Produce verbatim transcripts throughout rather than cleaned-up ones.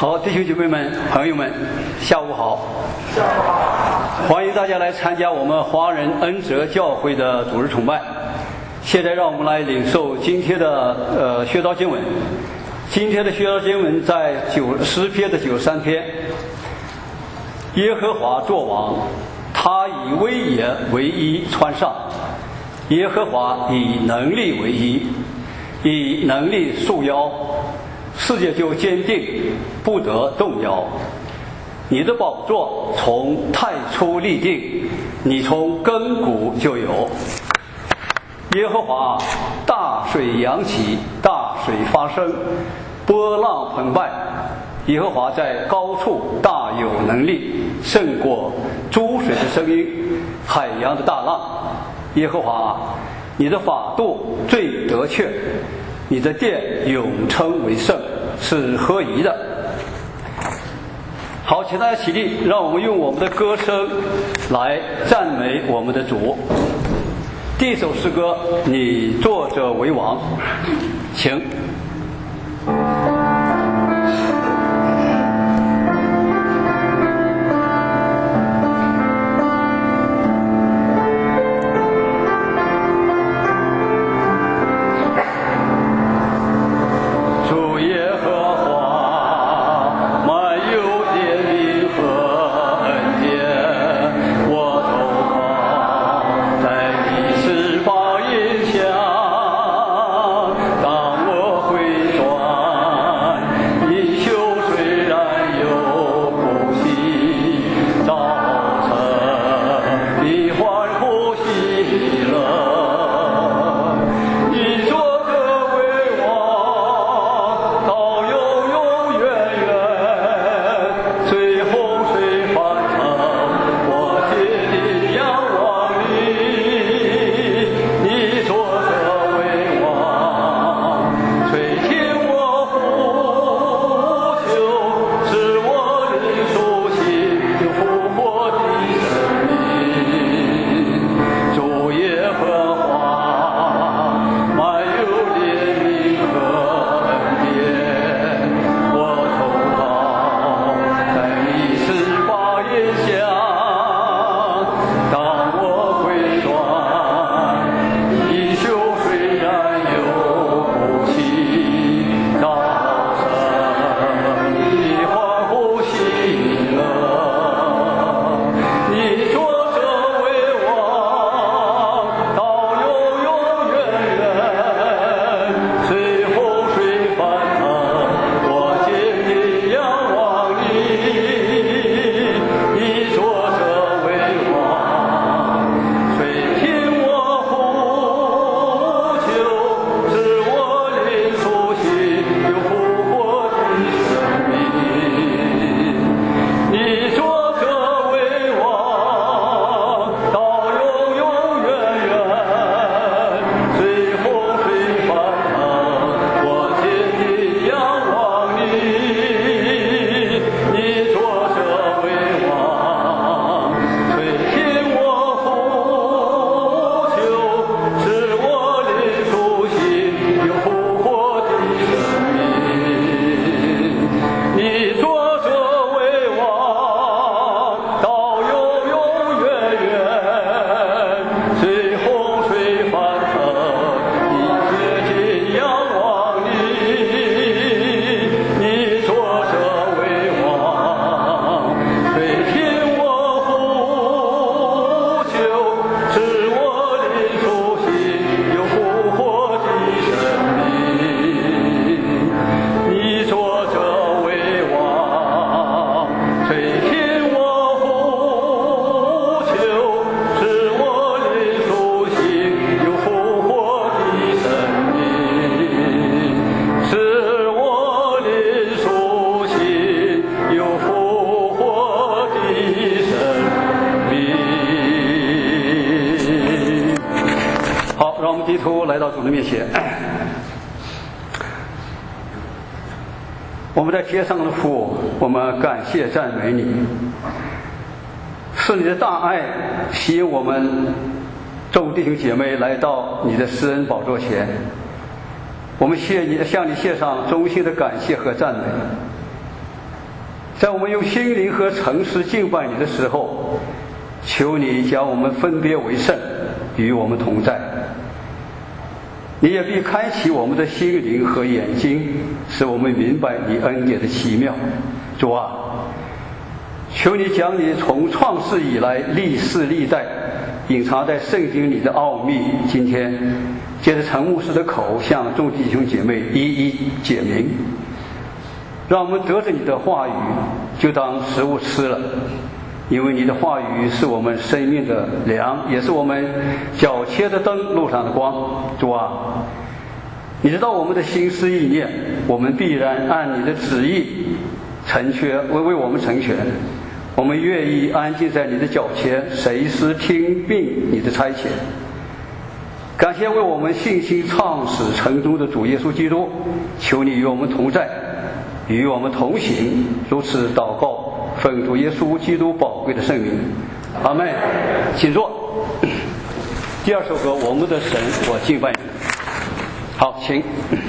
好，弟兄姐妹们、朋友们，下午好！下午好！欢迎大家来参加我们华人恩泽教会的主日崇拜。现在让我们来领受今天的呃宣道经文。今天的宣道经文在九诗篇的九十三篇。耶和华作王，他以威严为衣穿上；耶和华以能力为衣，以能力束腰。世界就坚定，不得动摇。你的宝座从太初立定，你从亘古就有。耶和华，大水扬起，大水发生，波浪澎湃。耶和华在高处大有能力，胜过诸水的声音，海洋的大浪。耶和华，你的法度最得确，你的殿永称为圣，是合宜的。好，请大家起立，让我们用我们的歌声来赞美我们的主。第一首诗歌，你坐着为王，请。我们在天上的父，我们感谢赞美你，是你的大爱吸引我们众弟兄姐妹来到你的施恩宝座前。我们谢你向你献上衷心的感谢和赞美。 在我们用心灵和诚实敬拜你的时候，求你将我们分别为圣，与我们同在。你也必开启我们的心灵和眼睛，使我们明白你恩典的奇妙。主啊，求你将你从创世以来历世历代隐藏在圣经里的奥秘，今天借着陈牧师的口向众弟兄姐妹一一解明，让我们得着你的话语就当食物吃了，因为你的话语是我们生命的粮，也是我们脚前的灯，路上的光。主啊，你知道我们的心思意念，我们必然按你的旨意成全，为为我们成全。我们愿意安静在你的脚前，随时听命你的差遣。感谢为我们信心创始成终的主耶稣基督，求你与我们同在，与我们同行。如此祷告，奉主耶稣基督宝贵的圣名，阿们。请坐。第二首歌，我们的神，我敬拜你。好，请。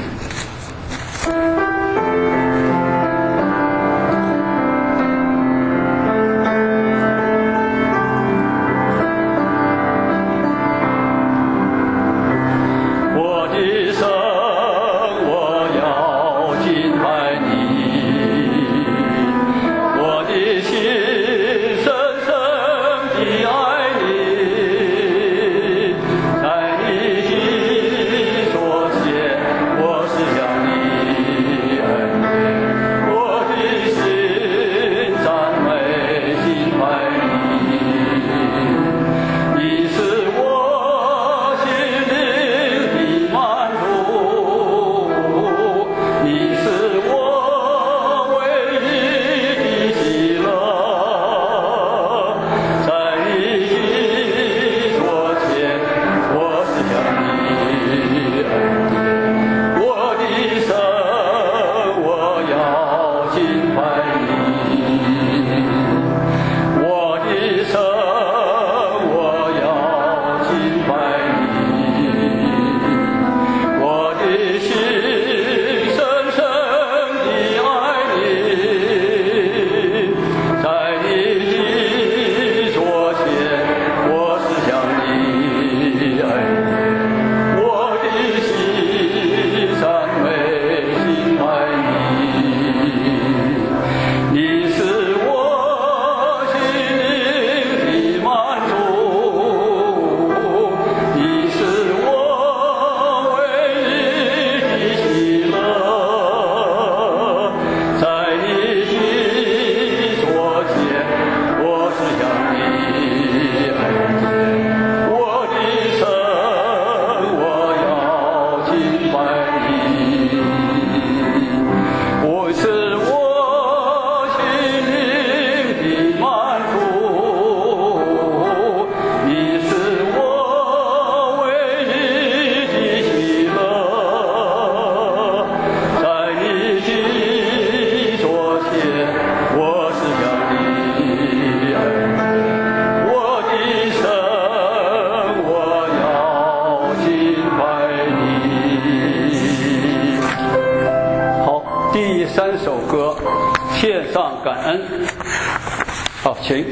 好，请。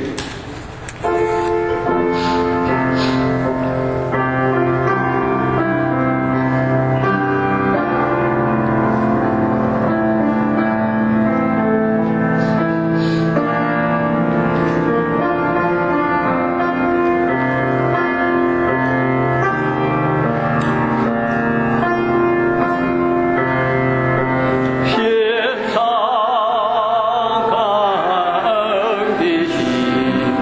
献上感恩的心。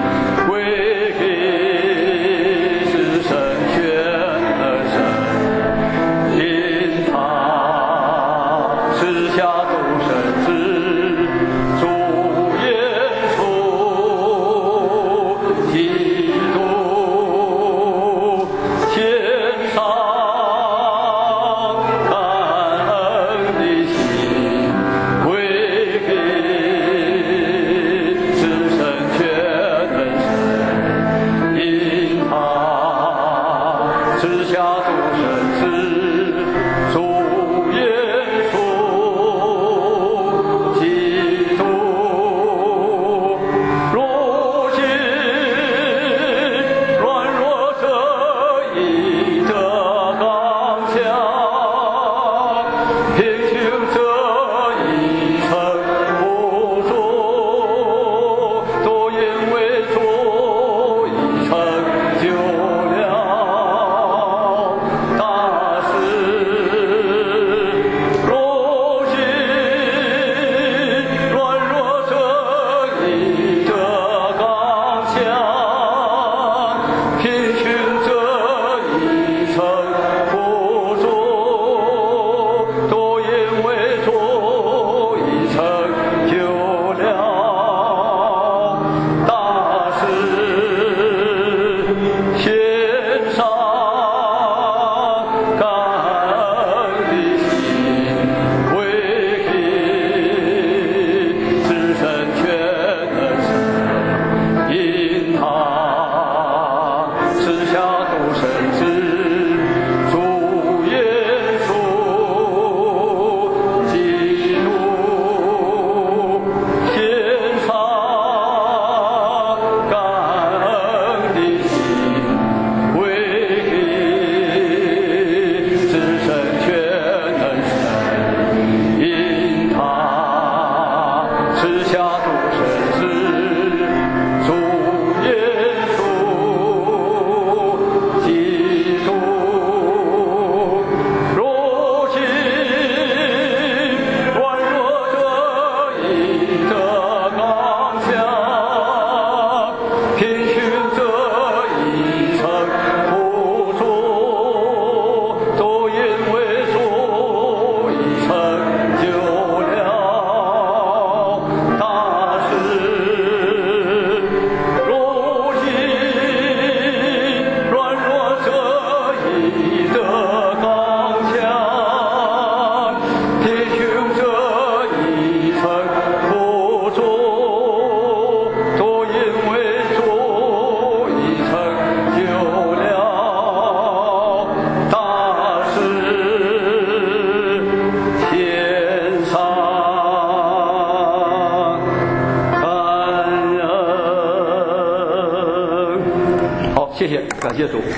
谢谢，感谢主。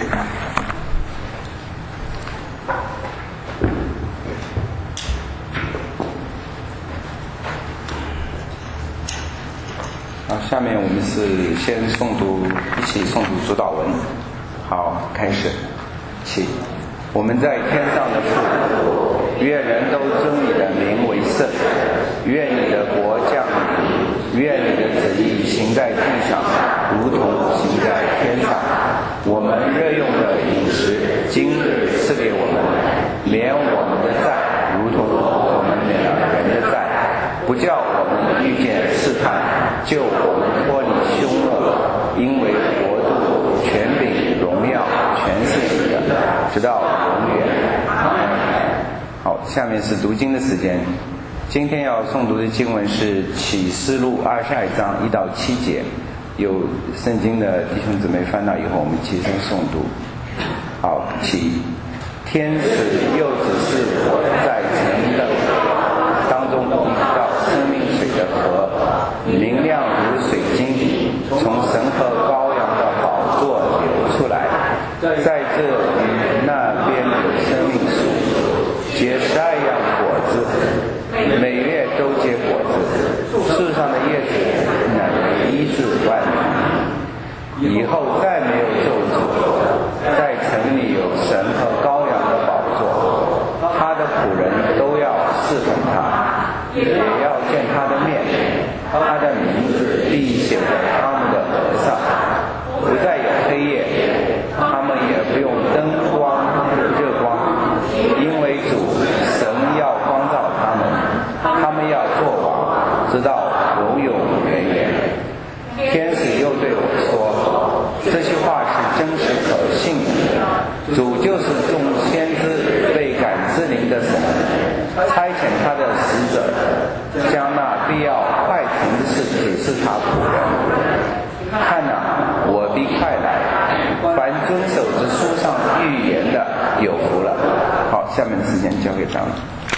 好，下面我们是先诵读，一起诵读主祷文。好，开始，起。我们在天上的父，愿人都尊你的名为圣，愿你的国降临，愿你的旨意行在地上，如同行在天上。我们日用的饮食，今日赐给我们，免我们的债，如同我们免了人的债，不叫我们遇见试探，救我们脱离凶恶，因为国度、权柄、荣耀，全是你的，直到永远。好，下面是读经的时间。今天要诵读的经文是启示录二十二章一到七节。有圣经的弟兄姊妹翻到以后，我们齐声诵读。好，起。天使又指示我在城的当中一道生命水的河，明亮如水晶，从神和羔羊的宝座流出来，在这与那边有生命树，结十二样果子，每月都结果子，树上的叶子乃为医治万民。以后再没有咒诅，在城里有神和羔羊的宝座，他的仆人都要侍奉他，也要见他的面，他的名字必写在他们的额上，不再有黑夜，他们也不用灯光热光，因为主神要光照他们，他们要做王，直到永永远远。天使又对我说，这些话是真实可信的，主就是众先知被感之灵的神，差遣他的使者，将那必要快成的事指示他仆人。看哪，我必快来，凡遵守这书上预言的，有福了。好，下面的时间交给长老。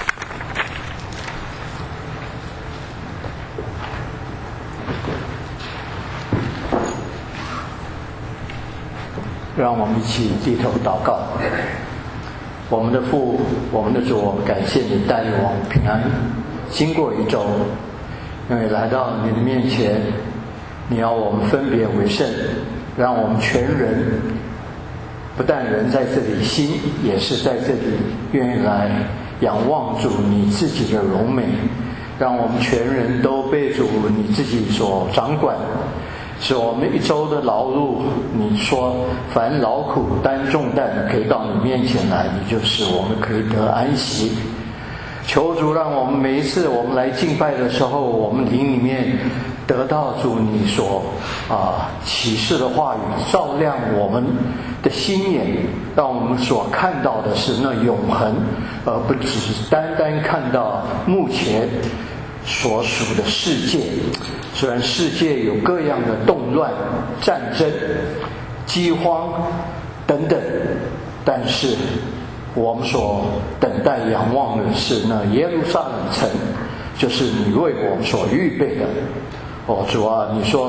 让我们一起低头祷告。我们的父，我们的主，我们感谢你带领我们平安经过一周，因为来到你的面前，你要我们分别为圣，让我们全人不但人在这里，心也是在这里，愿意来仰望主你自己的荣美，让我们全人都被主你自己所掌管，使我们一周的劳碌，你说凡劳苦担重担可以到你面前来，你就使我们可以得安息。求主让我们每一次我们来敬拜的时候，我们灵里面得到主你所啊启示的话语，照亮我们的心眼，让我们所看到的是那永恒，而不只是单单看到目前所属的世界。虽然世界有各样的动乱、战争、饥荒等等，但是我们所等待仰望的是那耶路撒冷城，就是你为我们所预备的。哦，主啊，你说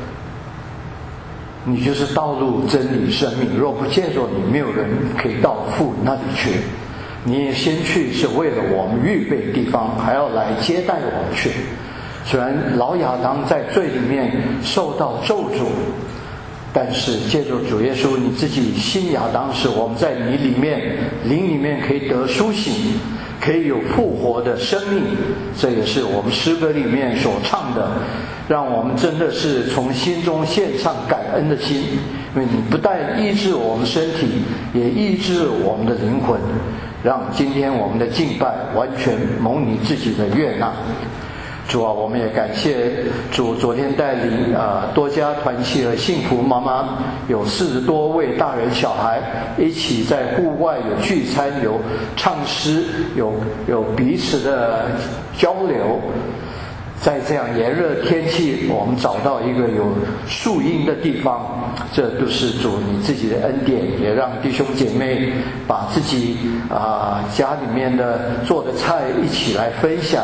你就是道路、真理、生命，若不借着你，没有人可以到父那里去。你也先去，是为了我们预备地方，还要来接待我们去。虽然老亚当在罪里面受到咒诅，但是借着主耶稣你自己新亚当时，我们在你里面灵里面可以得苏醒，可以有复活的生命。这也是我们诗歌里面所唱的，让我们真的是从心中献上感恩的心，因为你不但医治我们身体，也医治我们的灵魂，让今天我们的敬拜完全蒙你自己的悦纳。主啊，我们也感谢主昨天带领啊、呃、多家团契和幸福妈妈有四十多位大人小孩一起在户外有聚餐，有唱诗，有有彼此的交流。在这样炎热天气，我们找到一个有树荫的地方，这都是主你自己的恩典，也让弟兄姐妹把自己啊、呃、家里面的做的菜一起来分享，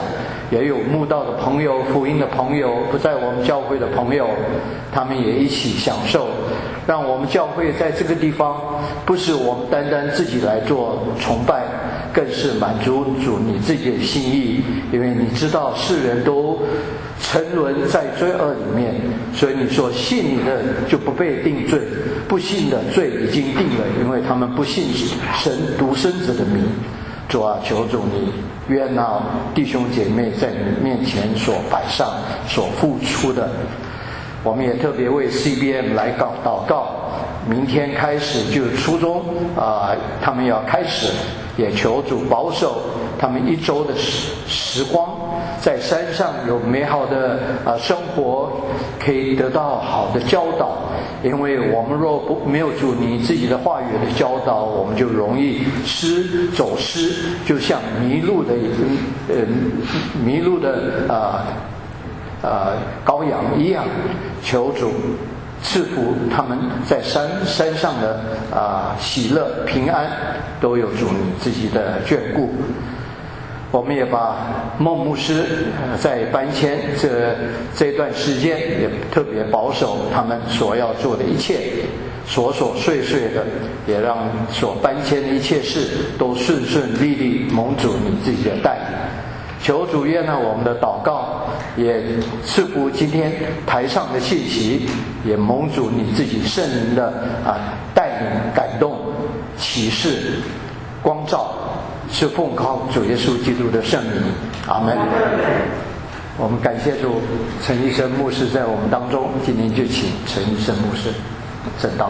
也有慕道的朋友、福音的朋友，不在我们教会的朋友，他们也一起享受。让我们教会在这个地方，不是我们单单自己来做崇拜，更是满足主你自己的心意。因为你知道世人都沉沦在罪恶里面，所以你说信你的就不被定罪，不信的罪已经定了，因为他们不信神独生子的名。主啊，求主你悦纳弟兄姐妹在你面前所摆上、所付出的。我们也特别为 C B M 来祷祷告，明天开始就是初中啊、呃，他们要开始，也求主保守他们一周的时时光，在山上有美好的啊、呃、生活，可以得到好的教导。因为我们若不没有主你自己的话语的教导，我们就容易失走失，就像迷路的呃迷路的啊呃羔羊一样。求主赐福他们在山山上的啊、呃、喜乐平安，都有主你自己的眷顾。我们也把孟牧师在搬迁这这段时间也特别保守他们所要做的一切，琐琐碎碎的，也让所搬迁的一切事都顺顺利利，蒙主你自己的带领。求主悦纳我们的祷告，也赐福今天台上的信息，也蒙主你自己圣灵的啊带领、感动、启示、光照。是奉靠主耶稣基督的圣名，阿门。我们感谢主，陈医生牧师在我们当中，今天就请陈医生牧师正道。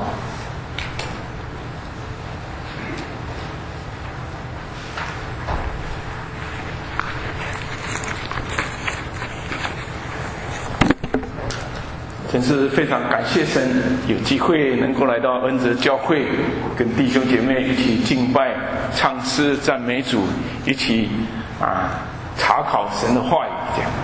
真是非常感谢神，有机会能够来到恩泽教会，跟弟兄姐妹一起敬拜、唱诗、赞美主，一起啊查考神的话语。这样，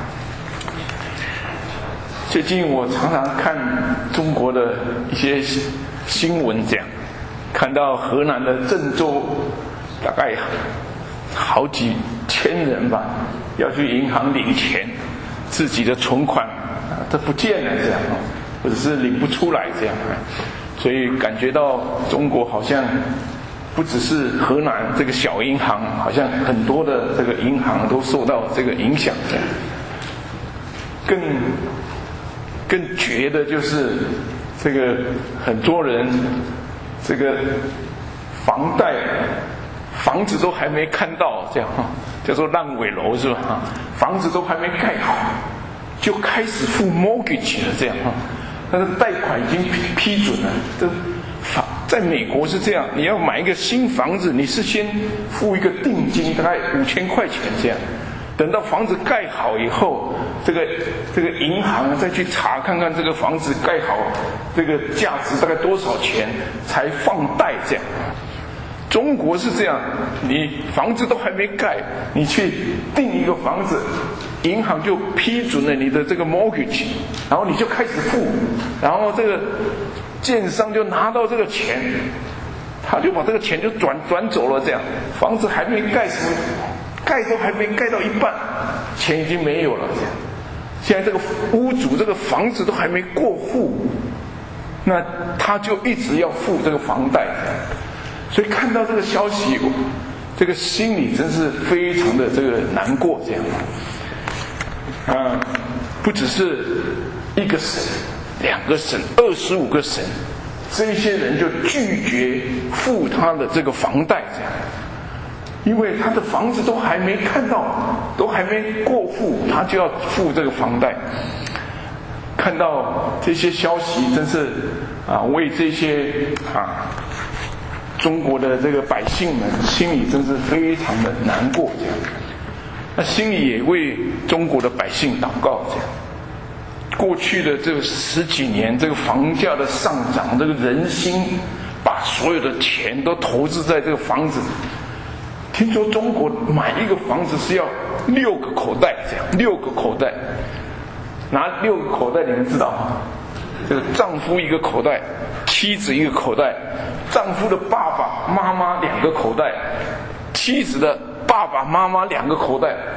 最近我常常看中国的一些新闻，这样看到河南的郑州，大概好几千人吧，要去银行领钱，自己的存款。这不见了，这样，或者是领不出来，这样，所以感觉到中国好像不只是河南这个小银行，好像很多的这个银行都受到这个影响，这样。更更绝的就是这个很多人这个房贷房子都还没看到，这样叫做烂尾楼是吧？房子都还没盖好，就开始付 mortgage 了，这样哈，但是贷款已经批批准了。这法在美国是这样，你要买一个新房子，你是先付一个定金，大概五千块钱这样，等到房子盖好以后，这个这个银行再去查看看这个房子盖好，这个价值大概多少钱才放贷这样。中国是这样，你房子都还没盖，你去订一个房子，银行就批准了你的这个 mortgage， 然后你就开始付，然后这个建商就拿到这个钱，他就把这个钱就转转走了，这样房子还没盖什么，盖都还没盖到一半，钱已经没有了，这样。现在这个屋主这个房子都还没过户，那他就一直要付这个房贷。所以看到这个消息，这个心里真是非常的这个难过，这样。啊，不只是一个省、两个省、二十五个省，这些人就拒绝付他的这个房贷，这样，因为他的房子都还没看到，都还没过户，他就要付这个房贷。看到这些消息，真是啊，为这些啊。中国的这个百姓们心里真是非常的难过，这样，那心里也为中国的百姓祷告，这样。过去的这个十几年，这个房价的上涨，这个人心把所有的钱都投资在这个房子。听说中国买一个房子是要六个口袋，这样，六个口袋，拿六个口袋，你们知道吗？这个丈夫一个口袋，妻子一个口袋。丈夫的爸爸妈妈两个口袋，妻子的爸爸妈妈两个口袋，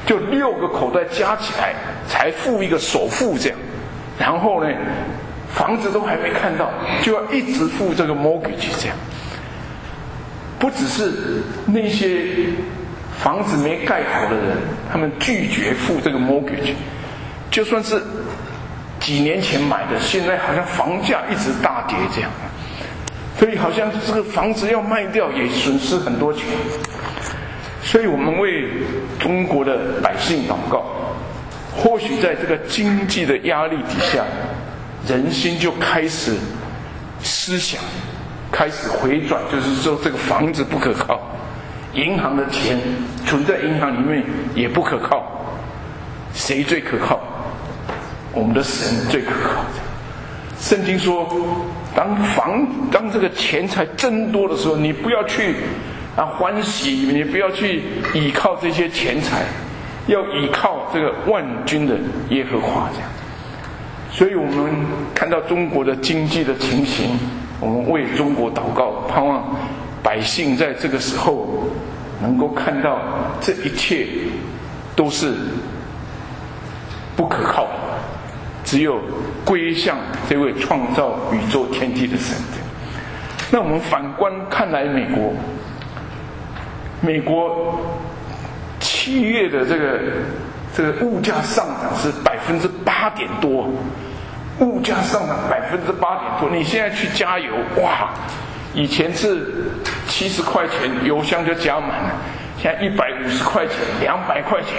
就六个口袋加起来才付一个首付这样，然后呢，房子都还没看到，就要一直付这个 mortgage 这样。不只是那些房子没盖好的人，他们拒绝付这个 mortgage， 就算是几年前买的，现在好像房价一直大跌这样，所以好像这个房子要卖掉也损失很多钱。所以我们为中国的百姓祷告，或许在这个经济的压力底下，人心就开始思想开始回转，就是说这个房子不可靠，银行的钱存在银行里面也不可靠，谁最可靠？我们的神最可靠。圣经说，当房当这个钱财增多的时候，你不要去啊欢喜，你不要去依靠这些钱财，要依靠这个万军的耶和华这样。所以我们看到中国的经济的情形，我们为中国祷告，盼望百姓在这个时候能够看到这一切都是不可靠的，只有归向这位创造宇宙天地的神。那我们反观看来，美国美国七月的这个这个物价上涨是百分之八点多，物价上涨百分之八点多。你现在去加油，哇，以前是七十块钱油箱就加满了，现在一百五十块钱、两百块钱。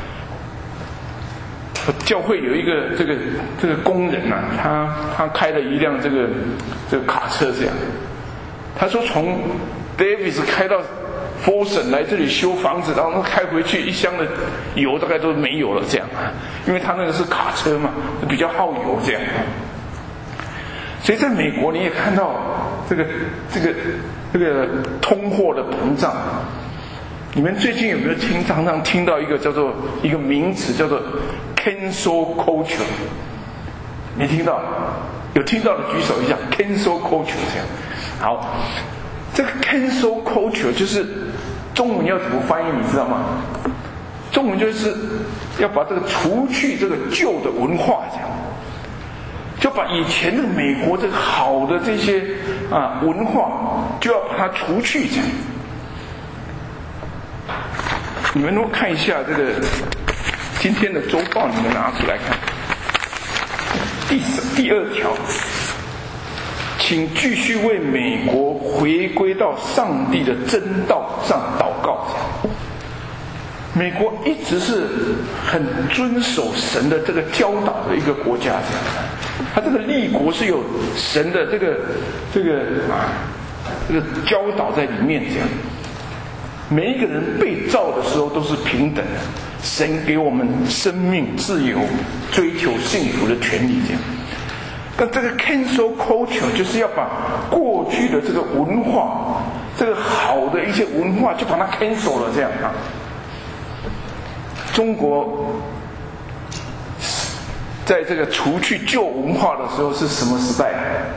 教会有一个这个这个工人啊，他他开了一辆这个这个卡车这样，他说从 Davis 开到Folsom来这里修房子，然后开回去一箱的油大概都没有了这样啊，因为他那个是卡车嘛，比较耗油这样。所以在美国你也看到这个这个这个通货的膨胀。你们最近有没有听常常听到一个叫做一个名词叫做 cancel culture？ 没听到？有听到的举手一下。cancel culture 这样。好，这个 cancel culture 就是中文要怎么翻译，你知道吗？中文就是要把这个除去这个旧的文化，这样，就把以前的美国这个好的这些啊文化，就要把它除去，这样。你们都看一下这个今天的周报，你们拿出来看。第第二条，请继续为美国回归到上帝的真道上祷告。美国一直是很遵守神的这个教导的一个国家，这样，他这个立国是有神的这个这个啊这个教导在里面，这样。每一个人被造的时候都是平等的，神给我们生命、自由、追求幸福的权利，这样。但这个 cancel culture 就是要把过去的这个文化，这个好的一些文化，就把它 cancel 了，这样啊。中国在这个除去旧文化的时候是什么时代？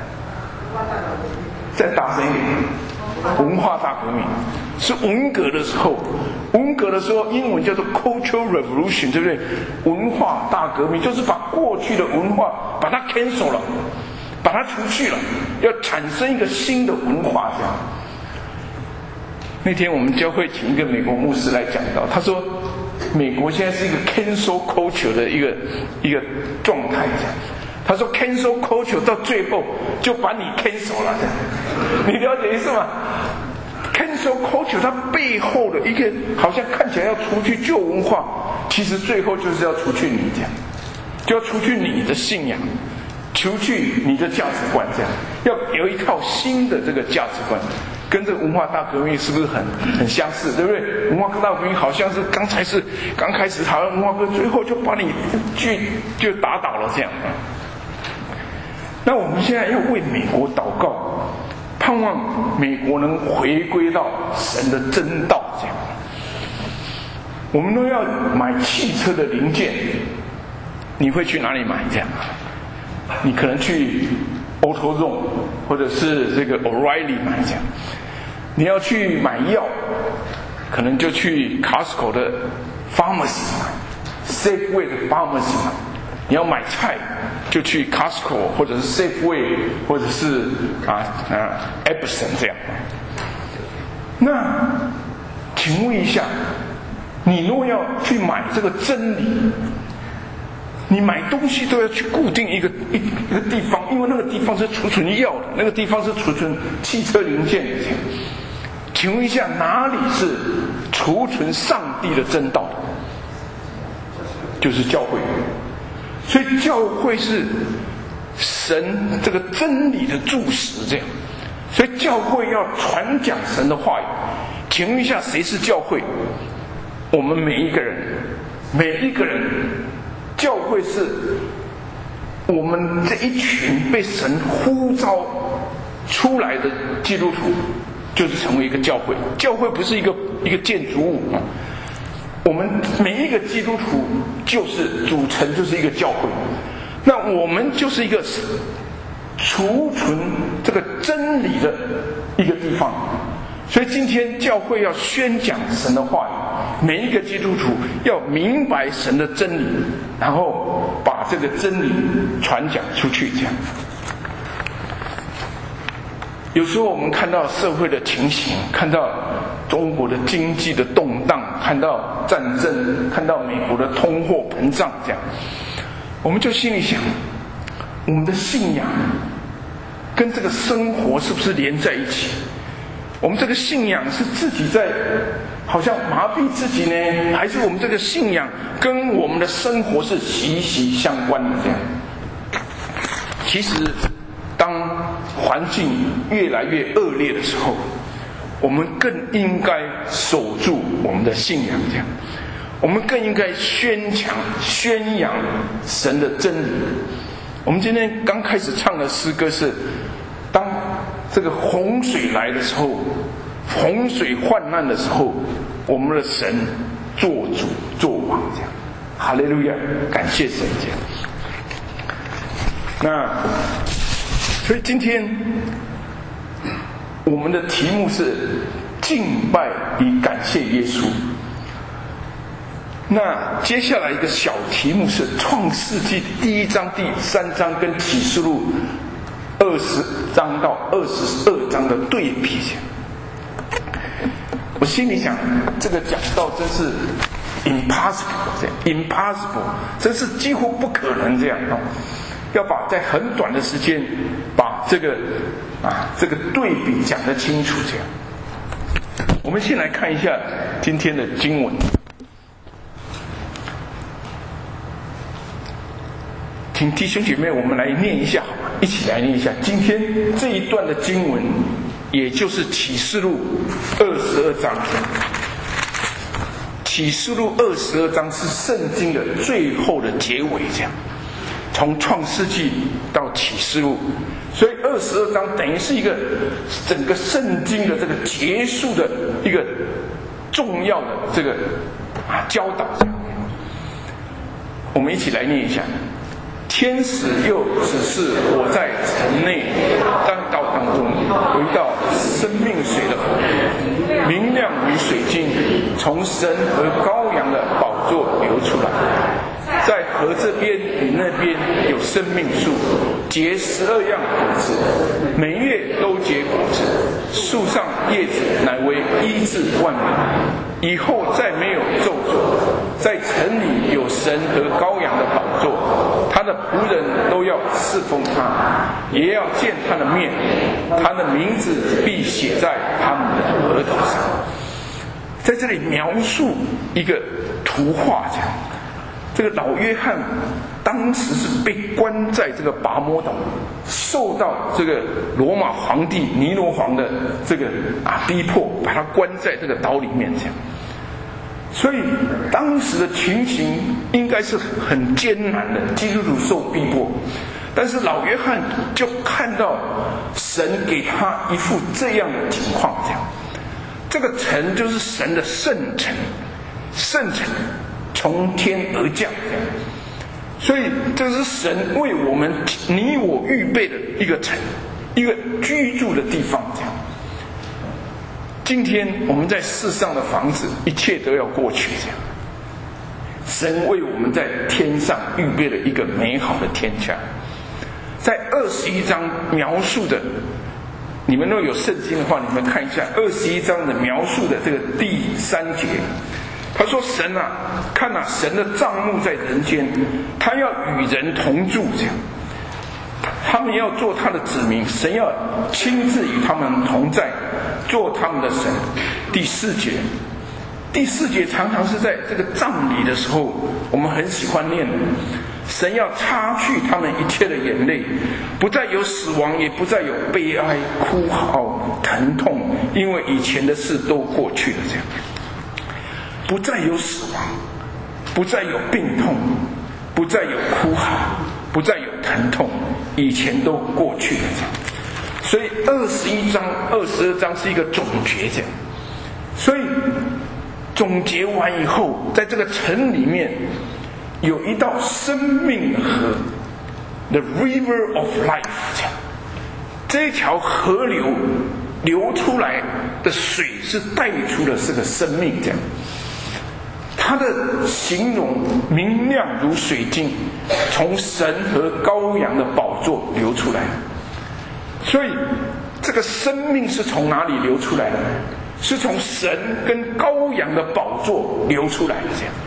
再大声一点。文化大革命是文革的时候，文革的时候英文叫做 Cultural Revolution， 对不对？文化大革命就是把过去的文化把它 cancel 了，把它除去了，要产生一个新的文化，这样。那天我们教会请一个美国牧师来讲到，他说美国现在是一个 cancel culture 的一个一个状态，这样。他说 cancel culture 到最后就把你 cancel 了，你了解意思吗？ cancel culture 它背后的一个好像看起来要除去旧文化，其实最后就是要除去你，这样就要除去你的信仰，除去你的价值观，这样要有一套新的这个价值观，跟这个文化大革命是不是很很相似，对不对？文化大革命好像是刚才是刚开始讨论文化革命，最后就把你去就打倒了，这样。那我们现在要为美国祷告，盼望美国能回归到神的真道，这样。我们都要买汽车的零件，你会去哪里买？这样，你可能去 AutoZone 或者是这个 O'Reilly 买，这样。你要去买药，可能就去 Costco 的 pharmacy 买 ，Safeway 的 pharmacy 买。你要买菜就去 Costco 或者是 Safeway 或者是啊啊 Epson 这样。那请问一下，你若要去买这个真理，你买东西都要去固定一个一一个地方，因为那个地方是储存药的，那个地方是储存汽车零件的。请问一下，哪里是储存上帝的真道的？就是教会。所以教会是神这个真理的柱石，这样。所以教会要传讲神的话语。请问一下，谁是教会？我们每一个人，每一个人，教会是我们这一群被神呼召出来的基督徒，就是成为一个教会。教会不是一个一个建筑物啊。我们每一个基督徒就是组成就是一个教会，那我们就是一个储存这个真理的一个地方。所以今天教会要宣讲神的话语，每一个基督徒要明白神的真理，然后把这个真理传讲出去。这样，有时候我们看到社会的情形，看到中国的经济的动荡，看到战争，看到美国的通货膨胀，这样，我们就心里想，我们的信仰跟这个生活是不是连在一起？我们这个信仰是自己在好像麻痹自己呢，还是我们这个信仰跟我们的生活是息息相关的？这样，其实当环境越来越恶劣的时候，我们更应该守住我们的信仰，这样，我们更应该宣强宣扬神的真理。我们今天刚开始唱的诗歌是，当这个洪水来的时候，洪水患难的时候，我们的神做主做王，这样，哈利路亚，感谢神，这样。那所以今天我们的题目是敬拜与感谢耶稣。那接下来一个小题目是创世纪第一章、第三章跟启示录二十章到二十二章的对比。我心里想，这个讲道真是 impossible， impossible， 真是几乎不可能这样哦。要把在很短的时间把这个啊这个对比讲得清楚，这样。我们先来看一下今天的经文，请弟兄姐妹我们来念一下，好吗？一起来念一下今天这一段的经文，也就是启示录二十二章。启示录二十二章是圣经的最后的结尾，这样。从创世纪到启示录，所以二十二章等于是一个整个圣经的这个结束的一个重要的这个啊教导。我们一起来念一下。天使又指示我在城内当道当中有一道生命水的河，明亮如水晶，从神和羔羊的宝座流出来。在河这边与那边有生命树，结十二样果子，每月都结果子，树上叶子乃为医治万民。以后再没有咒诅，在城里有神和羔羊的宝座，他的仆人都要侍奉他，也要见他的面，他的名字必写在他们的额头上。在这里描述一个图画，这样。这个老约翰当时是被关在这个拔摩岛，受到这个罗马皇帝尼罗皇的这个啊逼迫，把他关在这个岛里面，这样。所以当时的情形应该是很艰难的，基督徒受逼迫。但是老约翰就看到神给他一副这样的情况，这样。这个城就是神的圣城，圣城从天而降，所以这是神为我们你我预备的一个城，一个居住的地方。这样，今天我们在世上的房子，一切都要过去，这样神为我们在天上预备了一个美好的天家。在二十一章描述的，你们若有圣经的话，你们看一下二十一章的描述的这个第三节，他说神啊，看啊，神的帐幕在人间，他要与人同住，这样他们要做他的子民，神要亲自与他们同在，做他们的神。第四节，第四节常常是在这个葬礼的时候，我们很喜欢念的。神要擦去他们一切的眼泪，不再有死亡，也不再有悲哀、哭嚎、疼痛，因为以前的事都过去了。这样，不再有死亡，不再有病痛，不再有哭嚎，不再有疼痛，以前都过去了。这样，所以二十一章、二十二章是一个总结，这样。所以总结完以后，在这个城里面有一道生命的河 ，the river of life， 这样，这条河流流出来的水是带出了这个生命，这样。它的形容明亮如水晶，从神和羔羊的宝座流出来。所以这个生命是从哪里流出来的？是从神跟羔羊的宝座流出来的。这样，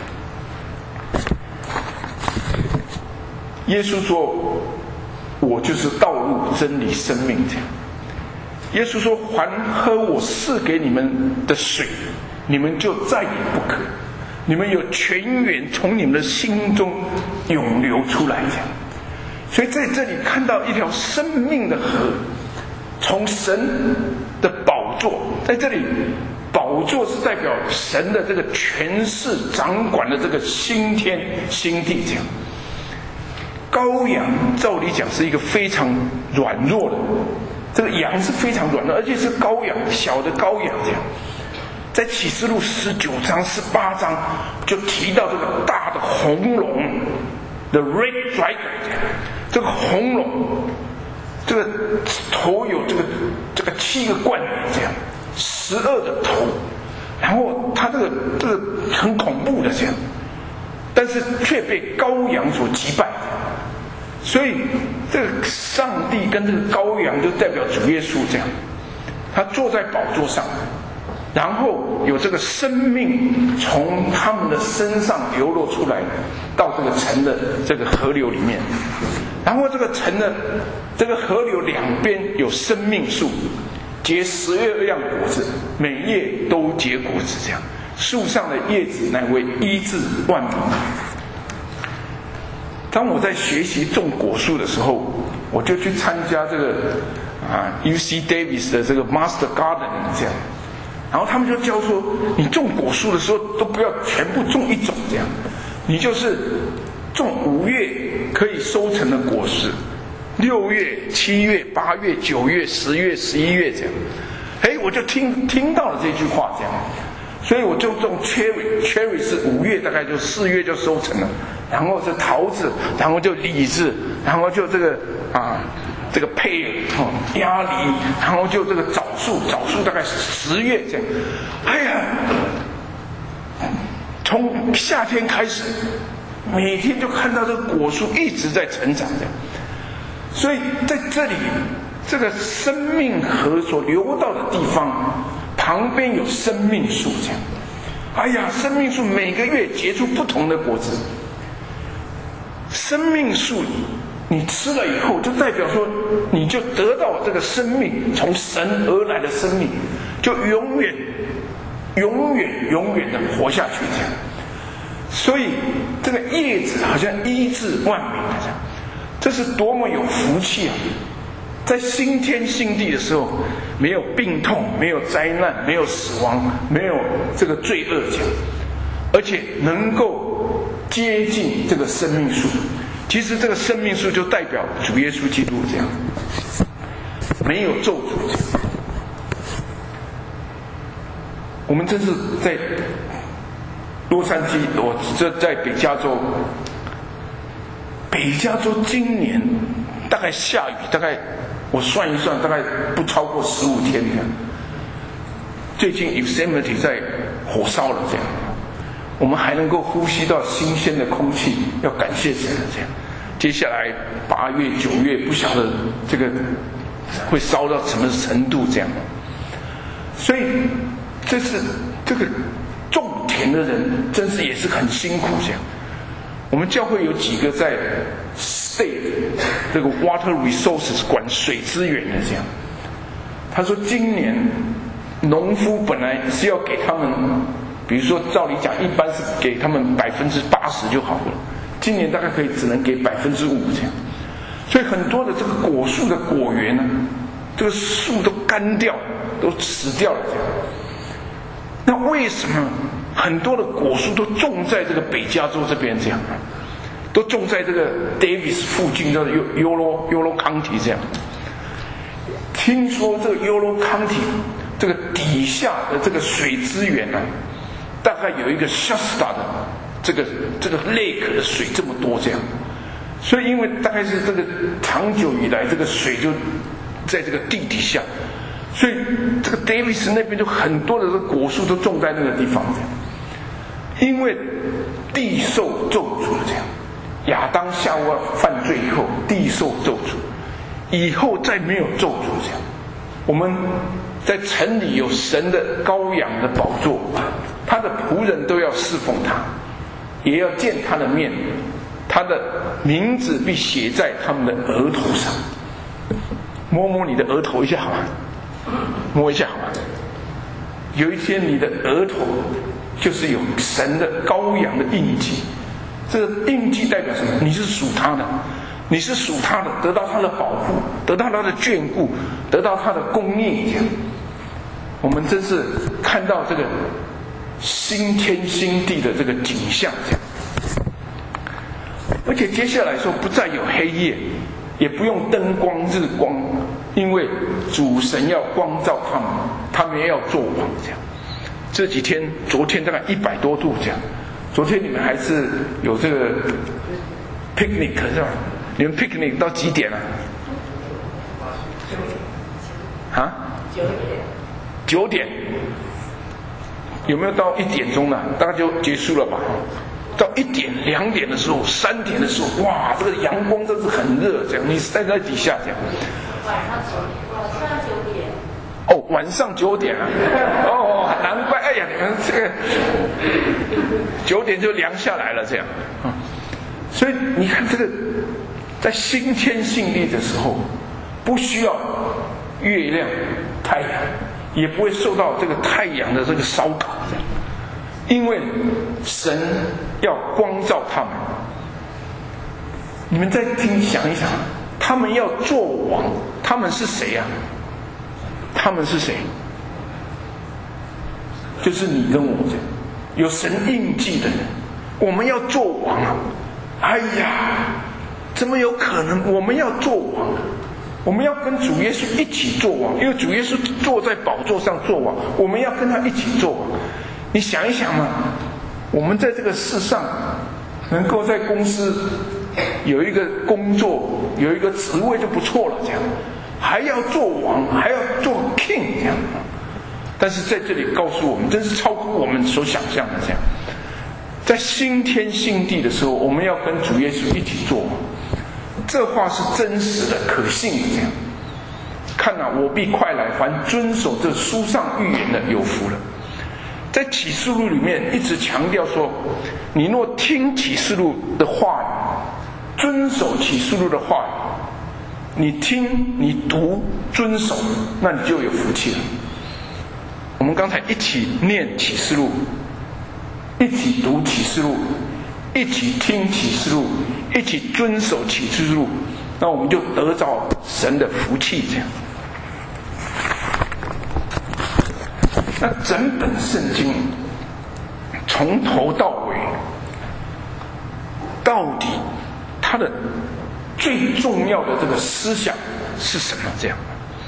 耶稣说：“我就是道路、真理、生命。”这样，耶稣说：“凡喝我赐给你们的水，你们就再也不渴。你们有泉源从你们的心中涌流出来。”这样，所以在这里看到一条生命的河，从神的宝座，在这里宝座是代表神的这个权势掌管的这个新天新地。这样，羔羊照理讲是一个非常软弱的，这个羊是非常软弱，而且是羔羊，小的羔羊。这样，在启示录十九章、十八章就提到这个大的红龙 ，the red dragon， 这个红龙，这个头有这个这个七个冠冕，这样十二的头，然后它这个这个很恐怖的这样，但是却被羔羊所击败。所以这个上帝跟这个羔羊就代表主耶稣，这样，他坐在宝座上。然后有这个生命从他们的身上流露出来，到这个城的这个河流里面。然后这个城的这个河流两边有生命树，结十二样果子，每叶都结果子。这样，树上的叶子乃为医治万民。当我在学习种果树的时候，我就去参加这个啊 U C Davis 的这个 Master Gardening 这样。然后他们就教说，你种果树的时候都不要全部种一种，这样，你就是种五月可以收成的果实，六月、七月、八月、九月、十月、十一月这样。哎，我就听听到了这句话，这样，所以我就种 cherry，cherry 是五月大概就四月就收成了，然后是桃子，然后就李子，然后就这个啊。这个配哦鸭梨，然后就这个枣树，枣树大概十月这样。哎呀，从夏天开始，每天就看到这个果树一直在成长的。所以在这里，这个生命河所流到的地方，旁边有生命树这样。哎呀，生命树每个月结出不同的果子。生命树你吃了以后，就代表说你就得到这个生命，从神而来的生命，就永远永远永远的活下去这样。所以这个叶子好像医治万民的这样，这是多么有福气啊！在新天新地的时候，没有病痛，没有灾难，没有死亡，没有这个罪恶这样，而且能够接近这个生命树。其实这个生命树就代表主耶稣基督这样，没有咒诅。我们这是在洛杉矶，我这在北加州，北加州今年大概下雨，大概我算一算，大概不超过十五天这样。最近 Yosemite 在火烧了这样。 我们还能够呼吸到新鲜的空气，要感谢神这样。接下来八月九月不晓得这个会烧到什么程度这样。所以这是这个种田的人真是也是很辛苦这样。我们教会有几个在 state 这个 water resources 管水资源的这样，他说今年农夫本来是要给他们，比如说照理讲一般是给他们百分之八十就好了，今年大概可以只能给百分之五这样，所以很多的这个果树的果园呢，这个树都干掉，都死掉了这样。那为什么很多的果树都种在这个北加州这边这样，都种在这个 Davis 附近的 Yolo Yolo County 这样？听说这个 Yolo County 这个底下的这个水资源呢、啊，大概有一个 Shasta 的这个这个 lake 的水这么多这样，所以因为大概是这个长久以来这个水就在这个地底下。所以这个 Davis 那边就很多的果树都种在那个地方，因为地受咒诅了这样。亚当夏娃犯罪以后，地受咒诅，以后再没有咒诅这样。我们在城里有神的羔羊的宝座，他的仆人都要侍奉他，也要见他的面，他的名字必写在他们的额头上。摸摸你的额头一下好吗？摸一下好吗？有一天你的额头就是有神的羔羊的印记，这个印记代表什么？你是属他的，你是属他的，得到他的保护，得到他的眷顾，得到他的供应。这样，我们真是看到这个新天新地的这个景象。这样，而且接下来说不再有黑夜，也不用灯光日光，因为主神要光照他们，他们也要做王这样。这几天，昨天大概一百多度这样。昨天你们还是有这个 picnic 是吧？你们 picnic 到几点啊？啊？九点。九点。有没有到一点钟呢？大概就结束了吧？到一点、两点的时候、三点的时候，哇，这个阳光真是很热，这样你站在底下这样。晚上九点，晚上九点。哦，晚上九点啊！哦，难怪，哎呀，你们这个九点就凉下来了，这样。所以你看，这个在新天新地的时候，不需要月亮、太阳，也不会受到这个太阳的这个烧烤，这样。因为神要光照他们，你们再听想一想，他们要做王，他们是谁啊？他们是谁？就是你跟我这样，有神印记的人，我们要做王啊！哎呀，怎么有可能？我们要做王，我们要跟主耶稣一起做王，因为主耶稣坐在宝座上做王，我们要跟他一起做王。你想一想嘛，我们在这个世上能够在公司有一个工作，有一个职位就不错了，这样还要做王，还要做 king 这样。但是在这里告诉我们，真是超乎我们所想象的这样。在新天新地的时候，我们要跟主耶稣一起做王，这话是真实的、可信的这样。看啊，我必快来，凡遵守这书上预言的，有福了。在启示录里面一直强调说，你若听启示录的话语，遵守启示录的话语，你听你读遵守，那你就有福气了。我们刚才一起念启示录，一起读启示录，一起听启示录，一起遵守启示录，那我们就得着神的福气这样。那整本圣经从头到尾，到底它的最重要的这个思想是什么？这样，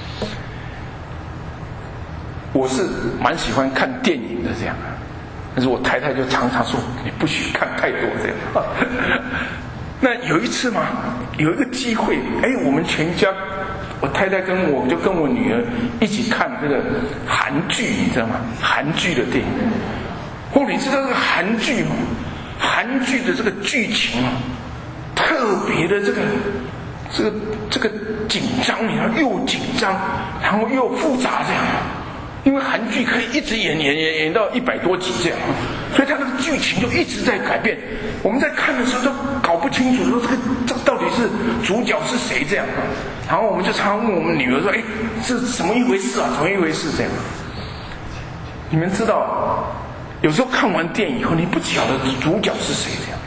我是蛮喜欢看电影的这样，但是我太太就常常说你不许看太多这样。那有一次嘛，有一个机会，哎，我们全家。我太太跟我就跟我女儿一起看这个韩剧，你知道吗？韩剧的电影， 哦，你知道这个韩剧哦，韩剧的这个剧情啊，特别的这个这个这个紧张，你看又紧张，然后又复杂这样。因为韩剧可以一直演演演演到一百多集这样，所以它这个剧情就一直在改变。我们在看的时候都搞不清楚说这个这到底是主角是谁这样。然后我们就常常问我们女儿说：“哎，这怎么一回事啊？怎么一回事？”这样。你们知道，有时候看完电影以后，你不晓得主角是谁这样。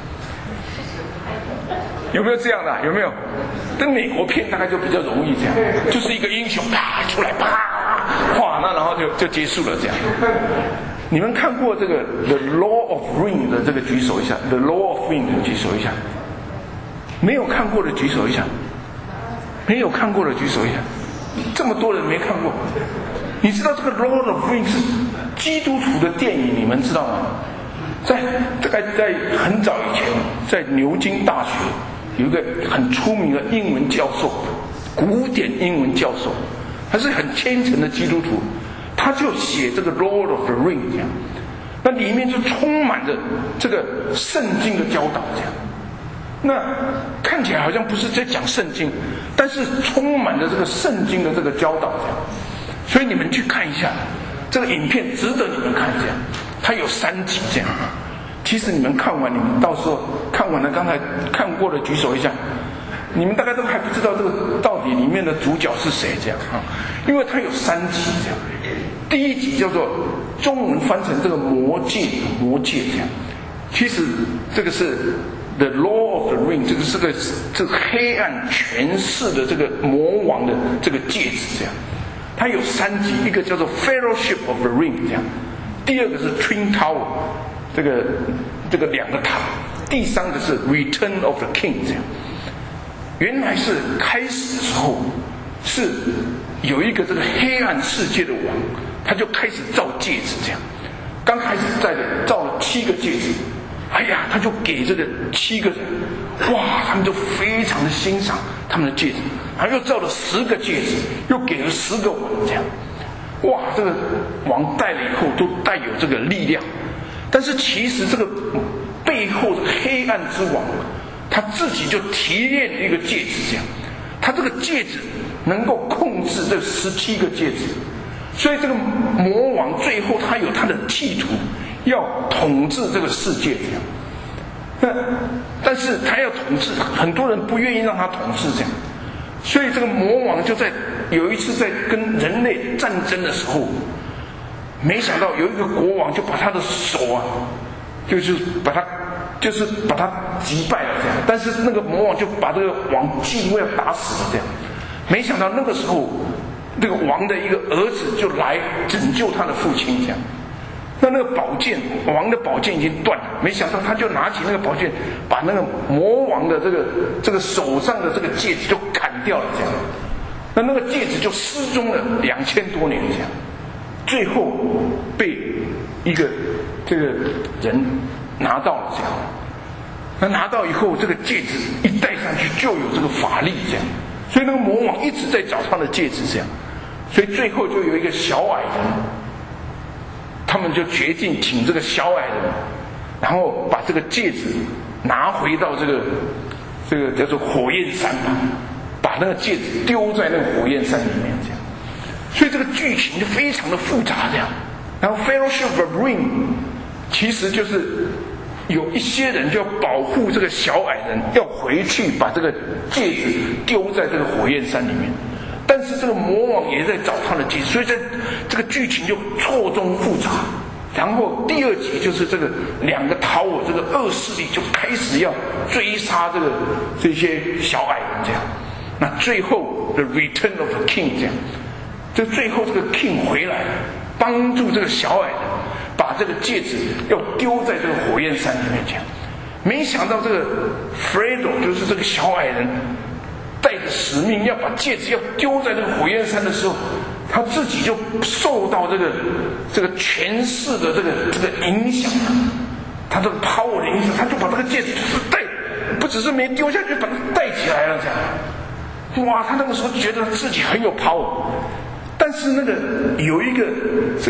有没有这样的、啊？有没有？跟美国片大概就比较容易这样，就是一个英雄啪出来啪。哇，那然后就就结束了这样。你们看过这个《The Lord of Ring》的这个举手一下，《The Lord of Ring》的举手一下。没有看过的举手一下。没有看过的举手一下。这么多人没看过。你知道这个《Lord of Ring》是基督徒的电影，你们知道吗？在大概在很早以前，在牛津大学有一个很出名的英文教授，古典英文教授。他是很虔诚的基督徒，他就写这个《Lord of the Ring》这样，那里面就充满着这个圣经的教导这样。那看起来好像不是在讲圣经，但是充满着这个圣经的这个教导这样。所以你们去看一下这个影片，值得你们看这样。它有三集这样。其实你们看完，你们到时候看完了，刚才看过的举手一下。你们大概都还不知道这个到底里面的主角是谁这样啊？因为它有三集这样。第一集叫做中文翻成这个魔戒，魔戒这样。其实这个是 The Lord of the Ring， 这个是个这个黑暗权势的这个魔王的这个戒指这样。它有三集，一个叫做 Fellowship of the Ring 这样，第二个是 Twin Tower， 这个这个两个塔，第三个是 Return of the King 这样。原来是开始的时候是有一个这个黑暗世界的王，他就开始造戒指这样。刚开始在造了七个戒指，哎呀，他就给这个七个人，哇，他们就非常的欣赏他们的戒指，然后又造了十个戒指，又给了十个王这样。哇，这个王戴了以后都带有这个力量，但是其实这个背后的黑暗之王，他自己就提炼了一个戒指这样，他这个戒指能够控制这十七个戒指，所以这个魔王最后他有他的企图，要统治这个世界这样。那但是他要统治，很多人不愿意让他统治这样，所以这个魔王就在有一次在跟人类战争的时候，没想到有一个国王就把他的手啊，就是把他。就是把他击败了这样，但是那个魔王就把这个王几乎要打死了这样。没想到那个时候，这个王的一个儿子就来拯救他的父亲这样。那那个宝剑，王的宝剑已经断了，没想到他就拿起那个宝剑，把那个魔王的这个这个手上的这个戒指就砍掉了这样。那那个戒指就失踪了两千多年这样，最后被一个这个人拿到了这样。那拿到以后，这个戒指一戴上去就有这个法力这样，所以那个魔王一直在找他的戒指这样，所以最后就有一个小矮人，他们就决定请这个小矮人，然后把这个戒指拿回到这个这个叫做火焰山嘛，把那个戒指丢在那个火焰山里面这样，所以这个剧情就非常的复杂这样。然后 Fellowship of Ring 其实就是有一些人就要保护这个小矮人，要回去把这个戒指丢在这个火焰山里面，但是这个魔王也在找他的戒指，所以在这个剧情就错综复杂。然后第二集就是这个两个逃我这个恶势力就开始要追杀这个这些小矮人这样。那最后 The Return of the King 这样，就最后这个 King 回来帮助这个小矮人把这个戒指要丢在这个火焰山里面讲，没想到这个 Fredo 就是这个小矮人带着使命要把戒指要丢在这个火焰山的时候，他自己就受到这个这个权势的这个这个影响，他这个 power 的影响，他就把这个戒指就是带，不只是没丢下去，把它带起来了这样。哇，他那个时候觉得自己很有 power。但是那个有一个这个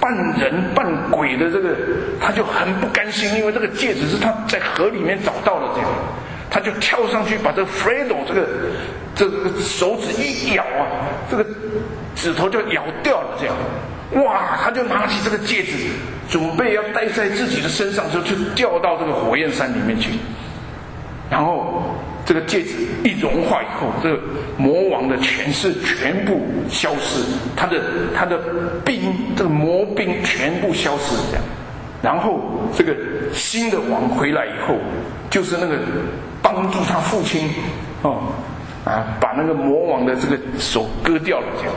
半人半鬼的这个，他就很不甘心，因为这个戒指是他在河里面找到的，这样，他就跳上去把这个 Fredo 这个这个手指一咬啊，这个指头就咬掉了，这样，哇，他就拿起这个戒指，准备要戴在自己的身上，就就掉到这个火焰山里面去，然后这个戒指一融化以后，这个魔王的权势全部消失，他的他的兵，这个魔兵全部消失，这样。然后这个新的王回来以后，就是那个帮助他父亲哦啊，把那个魔王的这个手割掉了，这样。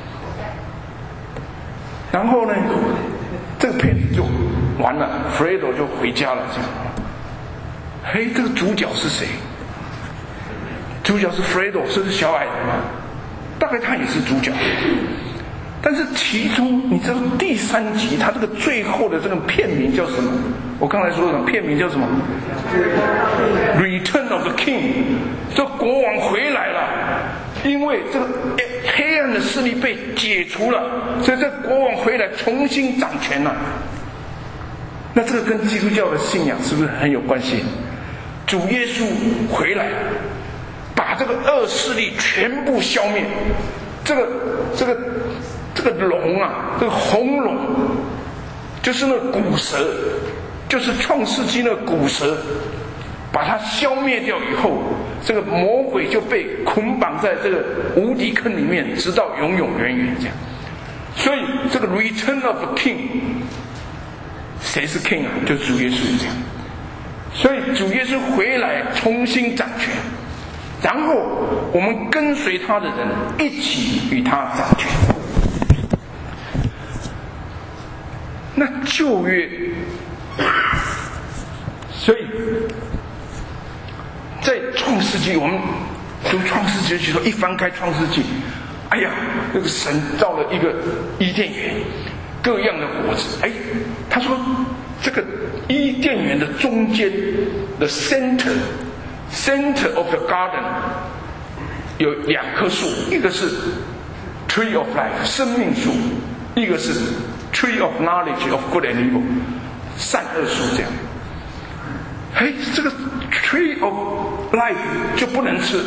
然后呢，这个片子就完了 ，Fredo 就回家了，这样。嘿，这个主角是谁？主角是 Fredo， 是个小矮人嘛，大概他也是主角。但是其中你知道第三集他这个最后的这个片名叫什么？我刚才说的片名叫什么 ？Return of the King， 这国王回来了，因为这个黑暗的势力被解除了，所以这国王回来重新掌权了。那这个跟基督教的信仰是不是很有关系？主耶稣回来了，把这个恶势力全部消灭。这个这个这个龙啊，这个红龙，就是那个古蛇，就是创世纪那个古蛇，把它消灭掉以后，这个魔鬼就被捆绑在这个无底坑里面，直到永永远远这样。所以这个 Return of the King， 谁是 King 啊？就是主耶稣这样。所以主耶稣回来重新掌权，然后我们跟随他的人一起与他掌权。那旧约，所以在创世纪，我们读创世纪的时候，一翻开创世纪，哎呀，那个神造了一个伊甸园，各样的果子。哎，他说这个伊甸园的中间的 center center of the garden 有两棵树，一个是 tree of life 生命树，一个是 tree of knowledge of good and evil 善恶树这样。哎，这个 tree of life 就不能吃。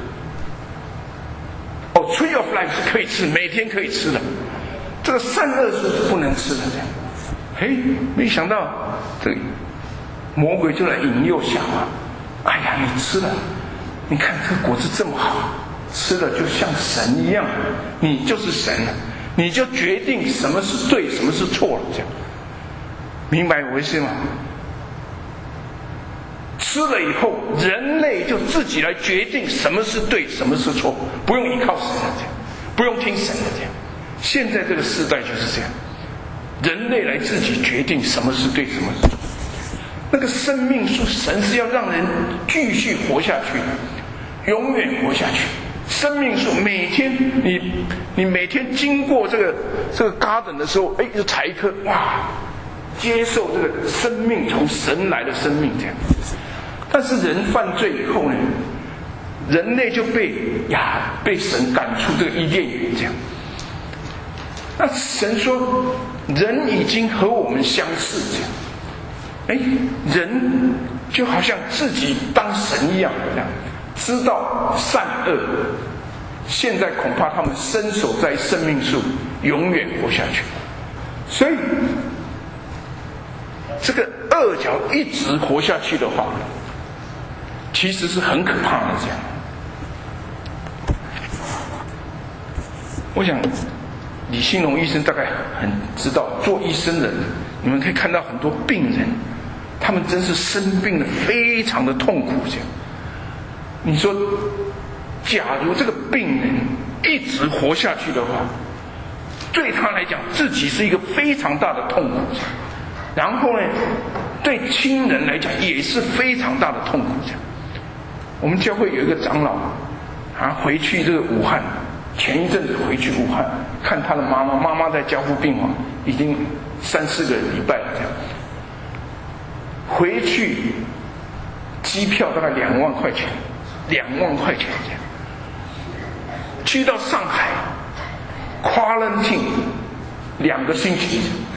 哦 ，tree of life 是可以吃，每天可以吃的。这个善恶树是不能吃的这样。嘿，没想到这个魔鬼就来引诱夏娃。哎呀，你吃了，你看这个果子这么好，吃了就像神一样，你就是神了，你就决定什么是对，什么是错了，这样，明白我意思吗？吃了以后，人类就自己来决定什么是对，什么是错，不用依靠神的这样，不用听神的这样。现在这个时代就是这样。人类来自己决定什么是对，什么是错。那个生命树，神是要让人继续活下去，永远活下去。生命树每天你你每天经过这个这个 garden 的时候，哎，就采一颗，哇，接受这个生命从神来的生命这样。但是人犯罪以后呢，人类就被呀被神赶出这个伊甸园这样。那神说，人已经和我们相似这样。哎，人就好像自己当神一样，这样知道善恶。现在恐怕他们伸手在生命树，永远活下去。所以，这个恶角一直活下去的话，其实是很可怕的。这样，我想李兴龙医生大概很知道，做医生的你们可以看到很多病人，他们真是生病的非常的痛苦。这样，你说，假如这个病人一直活下去的话，对他来讲，自己是一个非常大的痛苦。然后呢，对亲人来讲也是非常大的痛苦。这样，我们教会有一个长老啊，回去这个武汉，前一阵子回去武汉看他的妈妈，妈妈在加护病房已经三四个礼拜了。这样，回去机票大概两万块钱，两万块钱这样，去到上海 quarantine 两个星期，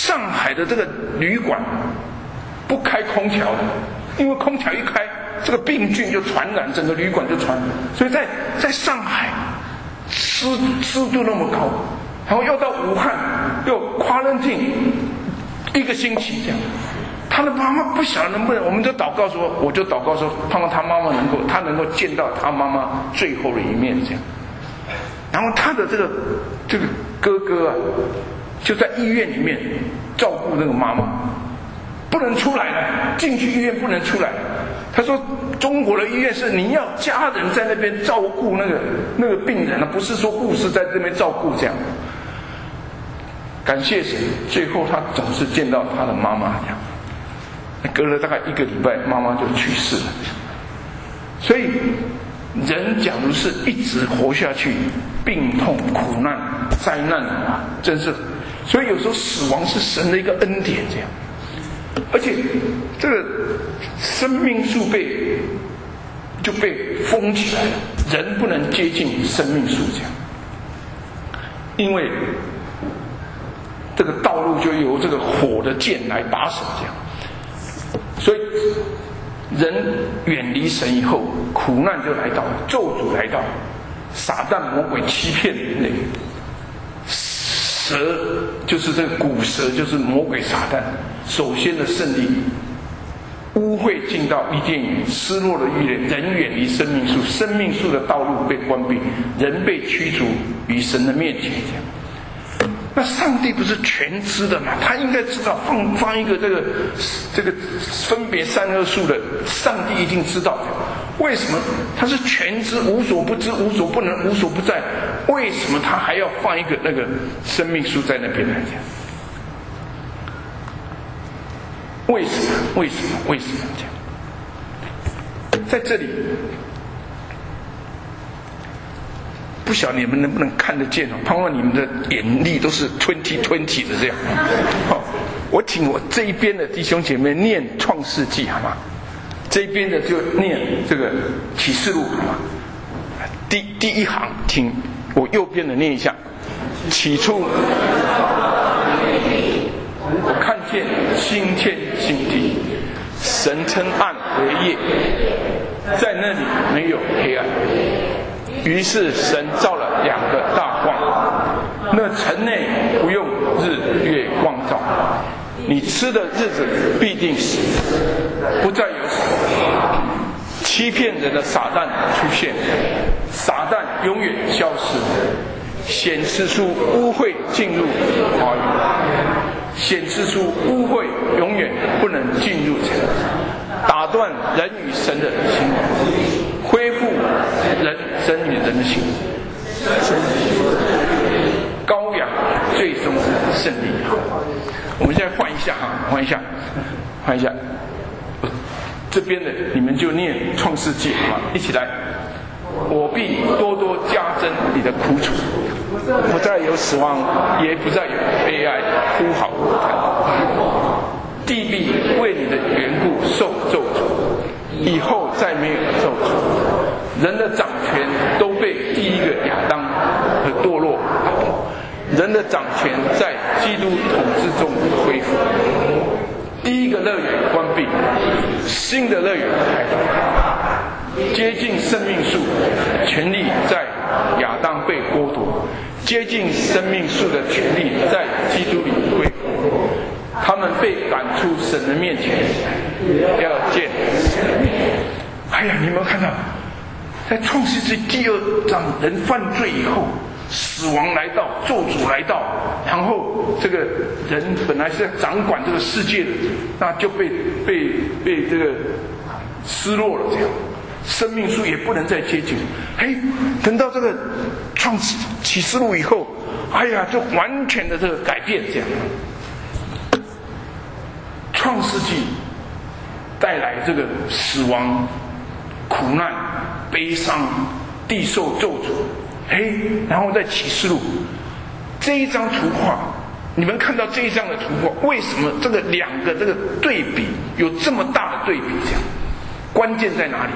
上海的这个旅馆不开空调的，因为空调一开，这个病菌就传染，整个旅馆就传染。所以在在上海湿湿度那么高，然后要到武汉又quarantine一个星期这样。他的妈妈不晓得能不能，我们就祷告说，我就祷告说，盼望他妈妈能够，他能够见到他妈妈最后的一面这样。然后他的这个这个哥哥啊，就在医院里面照顾那个妈妈，不能出来了，进去医院不能出来。他说中国的医院是你要家人在那边照顾那个那个病人啊，不是说护士在这边照顾这样。感谢神，最后他总是见到他的妈妈这样。隔了大概一个礼拜，妈妈就去世了。所以人假如是一直活下去，病痛、苦难、灾难啊，真是。所以有时候死亡是神的一个恩典，这样。而且这个生命树被就被封起来了，人不能接近生命树这样，因为这个道路就由这个火的剑来把守这样。所以人远离神以后，苦难就来到，咒诅来到，撒旦魔鬼欺骗人类，蛇就是这个古蛇，就是魔鬼撒旦首先的胜利，污秽进到伊甸园，失落的伊甸，人远离生命树，生命树的道路被关闭，人被驱逐于神的面前这样。那上帝不是全知的吗？他应该知道放放一个这个这个分别善恶树的，上帝一定知道的。为什么他是全知，无所不知，无所不能，无所不在？为什么他还要放一个那个生命树在那边来讲？为什么？为什么？为什么讲？在这里。不晓得你们能不能看得见哦？盼望你们的眼力都是 twenty twenty 的这样。好，我请我这一边的弟兄姐妹念创世纪好吗？这一边的就念这个启示录好吗？第第一行，请我右边的念一下。起初，我看见新天新地，神称暗为夜，在那里没有黑暗。于是神造了两个大光，那城内不用日月光照，你吃的日子必定死，不再有死。欺骗人的撒旦出现，撒旦永远消失，显示出污秽进入华语，显示出污秽永远不能进入城，打断人与神的心，恢复人神与人的心，羔羊最终胜利。我们现在换一下哈，换一下，换一下。这边的你们就念创世纪啊，一起来。我必多多加增你的苦楚，不再有死亡，也不再有悲哀、哭嚎、叹。地必为你的缘故受咒诅，以后再没有咒诅。人的掌权都被第一个亚当的堕落打破，人的掌权在基督统治中恢复。第一个乐园关闭，新的乐园开放。接近生命树，权力在亚当被剥夺；接近生命树的权力在基督里恢复。他们被赶出神的面前，要见神的面。哎呀，你有没有看到，在创世纪第二章，人犯罪以后，死亡来到，咒诅来到，然后这个人本来是要掌管这个世界的，那就被被被这个失落了，这样。生命树也不能再接近。哎，等到这个创启示录以后，哎呀，就完全的这个改变，这样。创世纪带来这个死亡、苦难、悲伤、地受咒诅。哎，然后在启示录这一张图画，你们看到这一张的图画，为什么这个两个这个对比有这么大的对比？这样，关键在哪里？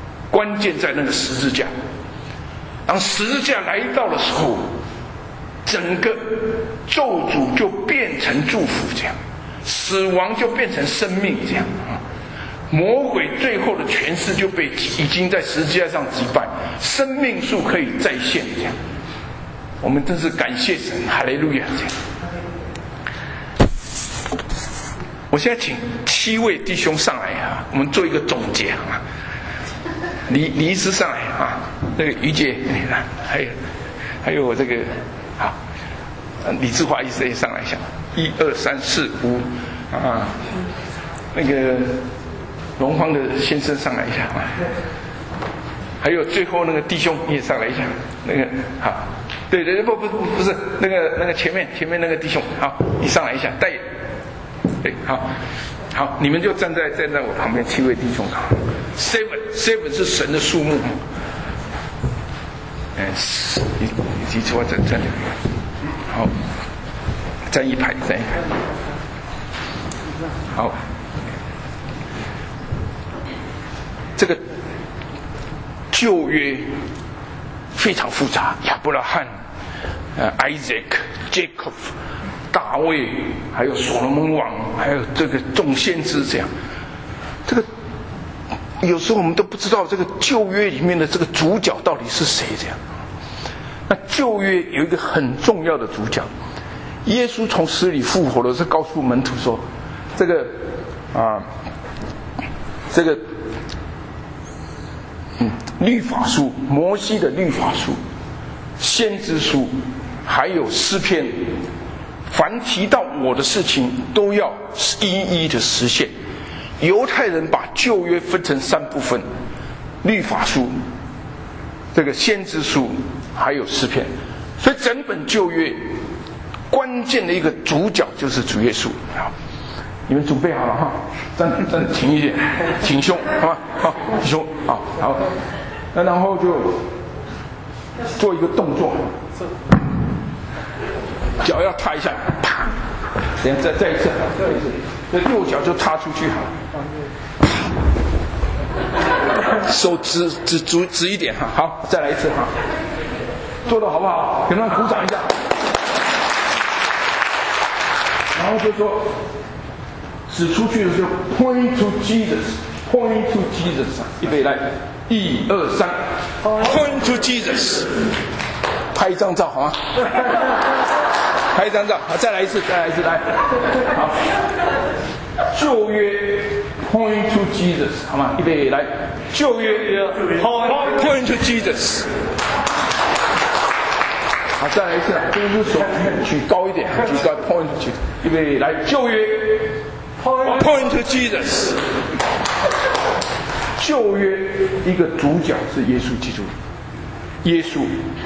关键在那个十字架。当十字架来到的时候， 整个咒诅就变成祝福，这样死亡就变成生命，这样啊，魔鬼最后的权势就被已经在十字架上击败，生命树可以再现，这样我们真是感谢神，哈利路亚！这样，我现在请七位弟兄上来啊，我们做一个总结啊。李李医师上来啊，那个于姐，还有还有我这个好，李志华医师也上来一下，一二三四五啊，那个龙芳的先生上来一下啊，还有最后那个弟兄你也上来一下，那个好。对对，不不不不是那个那个前面前面那个弟兄，好，你上来一下，带，对，好，好，你们就站在站在我旁边，七位弟兄，好 ，seven seven 是神的数目，哎，你你提出来站站这边，好，站一排站一排，好，这个旧约非常复杂，亚伯拉罕。呃 ，Isaac、Jacob、大卫，还有所罗门王，还有这个众先知，这样，这个有时候我们都不知道这个旧约里面的这个主角到底是谁，这样。那旧约有一个很重要的主角，耶稣从死里复活了，是告诉门徒说，这个啊，这个嗯，律法书，摩西的律法书。先知书还有诗篇，凡提到我的事情都要一一的实现。犹太人把旧约分成三部分，律法书、这个先知书还有诗篇，所以整本旧约关键的一个主角就是主耶稣。好，你们准备好了哈，站站挺一点，挺胸，好吗？好，挺胸，好，好，那然后就做一个动作，脚要踏一下，啪，等下再再一次，再一次，那右脚就踏出去好了，手指指直直一点哈，好，再来一次哈，做得好不好？给他们鼓掌一下，然后就说指出去的时候 ，point to Jesus，point to Jesus， 预备来。一二三 ，Point to Jesus， 拍一张照好吗？拍一张照，好，再来一次，再来一次，来，好，旧约 Point to Jesus， 好吗？预备来，旧约 Point to Jesus， 好，再来一次，这个是手举举高一点，举高 Point to Jesus， 预备来，旧约 Point to Jesus。旧约一个主角是耶稣基督，耶稣，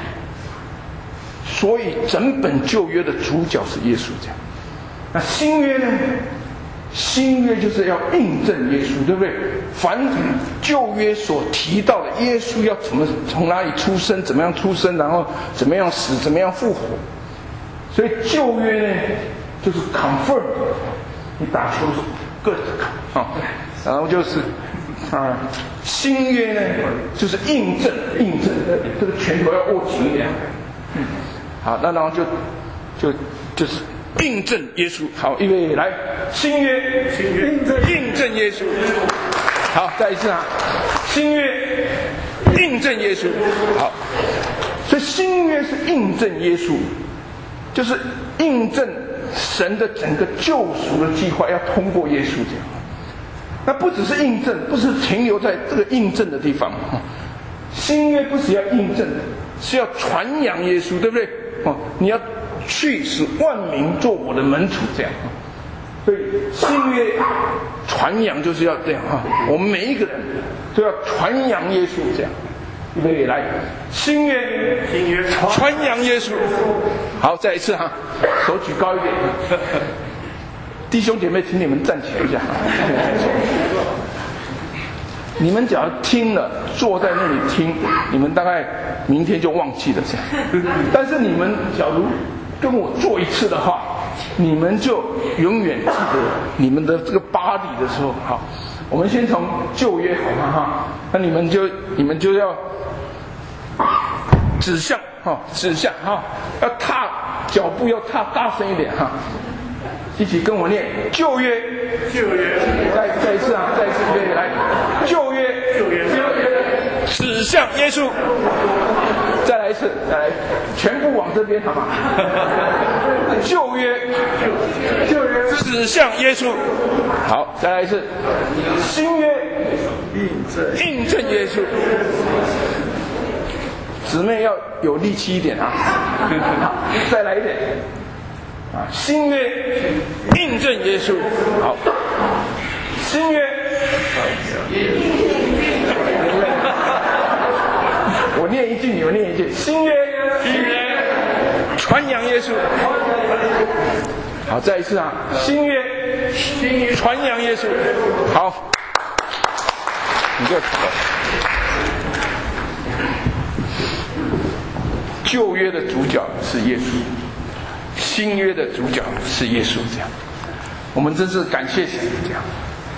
所以整本旧约的主角是耶稣。这样，那新约呢？新约就是要印证耶稣，对不对？凡旧约所提到的耶稣要怎么从哪里出生，怎么样出生，然后怎么样死，怎么样复活。所以旧约呢，就是 confirm， 你打球各自看啊，然后就是。啊，新约呢，就是印证，印证，这个拳头要握紧一点。嗯，好，那然后就就就是印证耶稣。好，预备来，新约，新约印证印证耶稣。好，再一次啊，新约印证耶稣。好，所以新约是印证耶稣，就是印证神的整个救赎的计划要通过耶稣这样。那不只是印证，不是停留在这个印证的地方。新约不是要印证，是要传扬耶稣，对不对？哦，你要去使万民做我的门徒，这样。所以新约传扬就是要这样哈，我们每一个人都要传扬耶稣，这样。预备来，新约，新约传扬耶稣。好，再一次哈，手举高一点。弟兄姐妹，请你们站起来一下。你们只要听了，坐在那里听，你们大概明天就忘记了这样。但是你们假如跟我做一次的话，你们就永远记得你们的这个巴黎的时候。好，我们先从旧约好吗？哈，那你们就你们就要指向哈，指向哈，要踏脚步要踏大声一点哈，一起跟我念旧约，旧约，再再一次啊，再一次预备来，旧约，旧约，旧约，指向耶稣，再来一次，再来，全部往这边好吗？旧约，旧约，指向耶稣，好，再来一次，新约，印证，印证耶稣。姊妹要有力气一点啊！好，再来一点啊！新约印证耶稣，好，新约，我念一句，你们念一句，新约，新约，传扬耶稣，好，再一次啊！新约，新约，传扬耶稣，好，你就。旧约的主角是耶稣，新约的主角是耶稣。这样，我们真是感谢神。这样，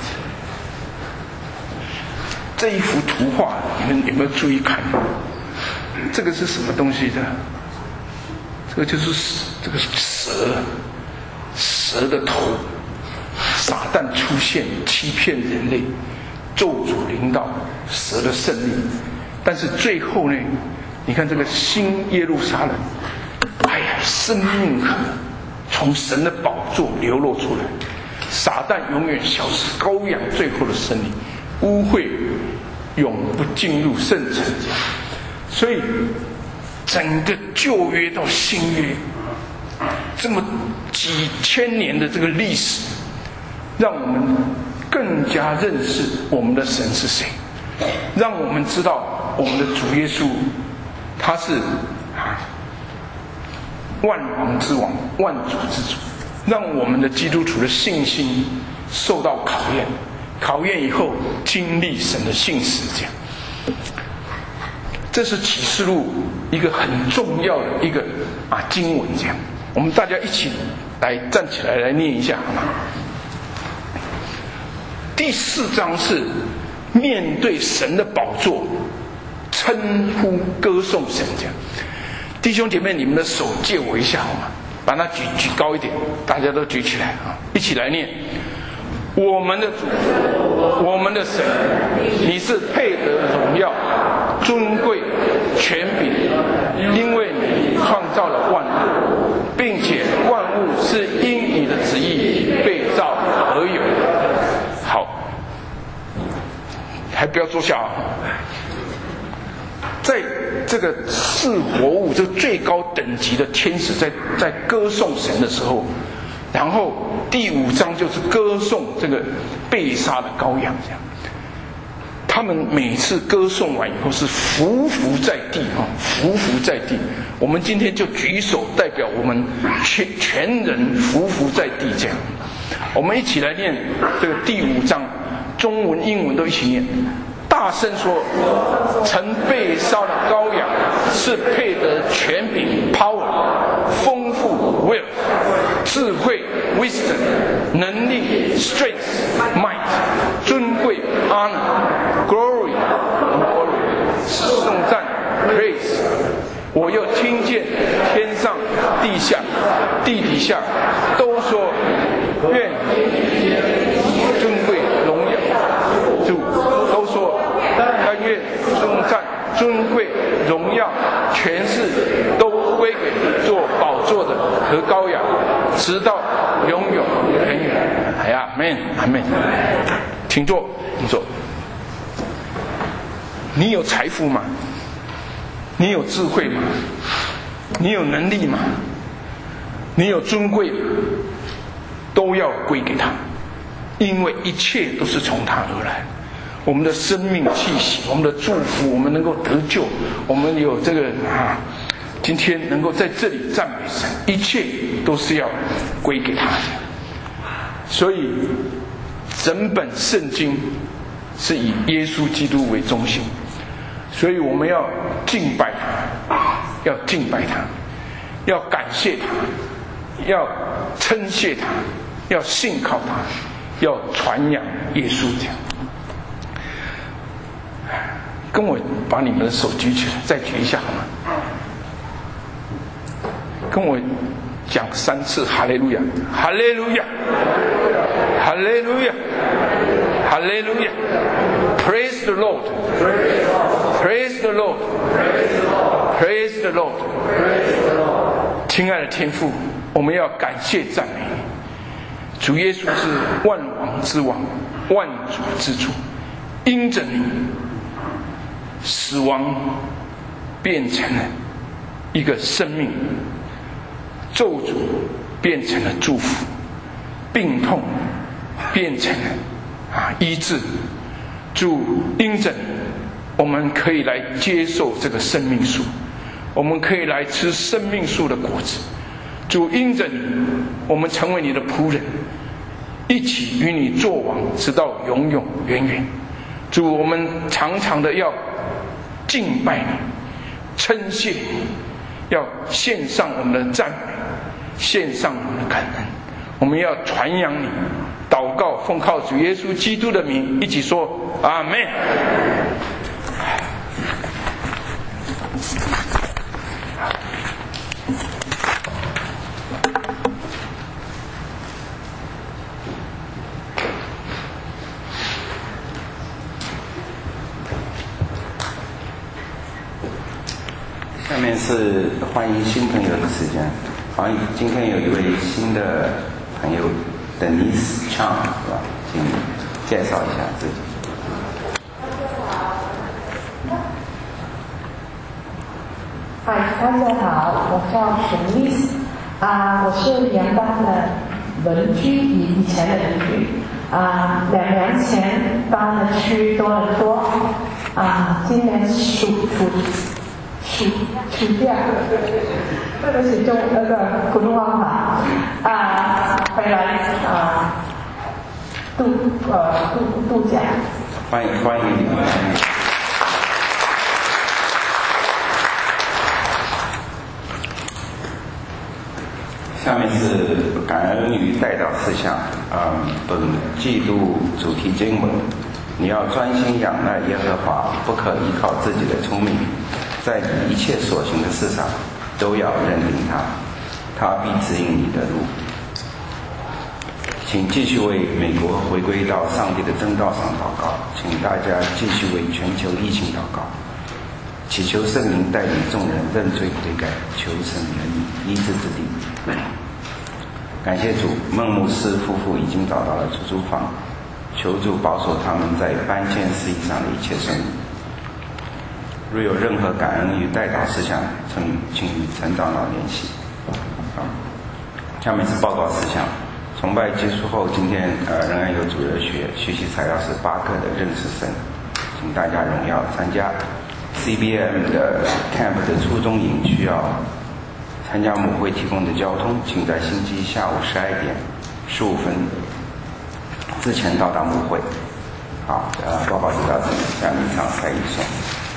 这一幅图画，你们有没有注意看？这个是什么东西的？这个就是这个蛇，蛇的头，撒旦出现，欺骗人类，咒诅临到，蛇的胜利。但是最后呢？你看这个新耶路撒冷，哎呀，生命河从神的宝座流露出来，撒旦永远消失，羔羊最后的胜利，污秽永不进入圣城。所以整个旧约到新约，这么几千年的这个历史，让我们更加认识我们的神是谁，让我们知道我们的主耶稣。他是万王之王，万主之主，让我们的基督徒的信心受到考验，考验以后经历神的信实。这样，这是启示录一个很重要的一个啊经文。这样，我们大家一起来站起来来念一下好吗？第四章是面对神的宝座。称呼歌颂神，这样，弟兄姐妹，你们的手借我一下好吗？把它举举高一点，大家都举起来啊！一起来念：我们的主，我们的神，你是配得荣耀、尊贵、权柄，因为你创造了万物，并且万物是因你的旨意被造而有。好，还不要坐下啊！在这个四活物，这个最高等级的天使在在歌颂神的时候，然后第五章就是歌颂这个被杀的羔羊。这样，他们每次歌颂完以后是匍匐在地啊，匍匐在地。我们今天就举手代表我们全全人匍匐在地。这样，我们一起来念这个第五章，中文、英文都一起念。大声说，曾被杀的羔羊是配得权柄 power 丰富 will 智慧 wisdom 能力 strength might 尊贵 honor glory glory 颂赞 praise。我又听见天上地下地底下都说，愿尊贵荣耀主，都说但愿颂赞尊贵荣耀权势都归给做宝座的和羔羊，直到永永远远。哎呀，阿们阿们。请坐，请坐。你有财富吗？你有智慧吗？你有能力吗？你有尊贵吗？都要归给他，因为一切都是从他而来。我们的生命气息，我们的祝福，我们能够得救，我们有这个啊，今天能够在这里赞美神，一切都是要归给他的。所以整本圣经是以耶稣基督为中心，所以我们要敬拜他，要敬拜他，要感谢他，要称谢他，要信靠他，要传扬耶稣。这样，跟我把你们的手举起来，再举一下好吗？ 跟我讲三次哈利路亚，哈利路亚，哈利路亚，哈利路亚 ，Praise the Lord，Praise the Lord，Praise the Lord， 亲爱的天父，我们要感谢赞美你，主耶稣是万王之王，万主之主，因着你，死亡变成了一个生命，咒诅变成了祝福，病痛变成了啊医治。主因着你，我们可以来接受这个生命树，我们可以来吃生命树的果子。主因着你，我们成为你的仆人，一起与你作王，直到永永远远。主，我们常常的要敬拜你，称谢你，要献上我们的赞美，献上我们的感恩。我们要传扬你，祷告，奉靠主耶稣基督的名，一起说阿们。 下面是欢迎新朋友的时间。欢迎，今天有一位新的朋友 Denise Chang， 是吧？请介绍一下自己。 嗨，大家好，我叫 Denise， 啊，我是联邦的邻居，以以前的邻居，啊，两年前搬了去多伦多，啊，今年暑暑暑暑假，这个是中那个普通话嘛，啊，回来啊度呃度度假。 欢迎欢迎你们。下面是感恩与代祷事项。嗯，本季度主题经文：你要专心仰赖耶和华，不可依靠自己的聪明，在你一切所行的事上都要认定他，他必指引你的路。请继续为美国回归到上帝的正道上祷告，请大家继续为全球疫情祷告，祈求圣灵带领众人认罪悔改，求神怜悯医治之地。感谢主，孟牧师夫妇已经找到了出租房，求主保守他们在搬迁事宜上的一切顺利。若有任何感恩与代祷事项，请与陈长老联系。好，下面是报告事项。崇拜结束后，今天呃仍然有主日学，学习材料是八课的认识神，请大家荣耀参加。C B M 的 Camp 的初中营需要参加母会提供的交通，请在星期下午十二点十五分之前到达母会。好，呃，报告就到这里，下面唱蔡一颂。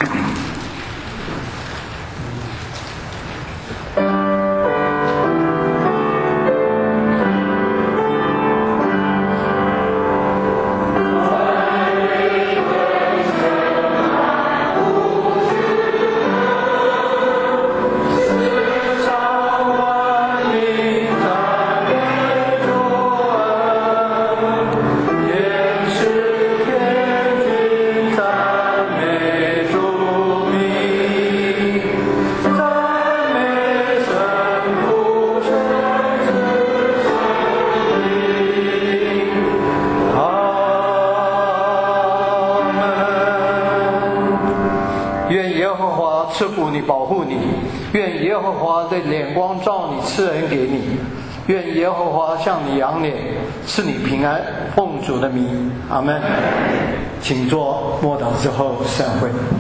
赐福你，保护你，愿耶和华的脸光照你，赐恩给你，愿耶和华向你扬脸，赐你平安，奉主的名，阿们。请坐，默祷之后散会。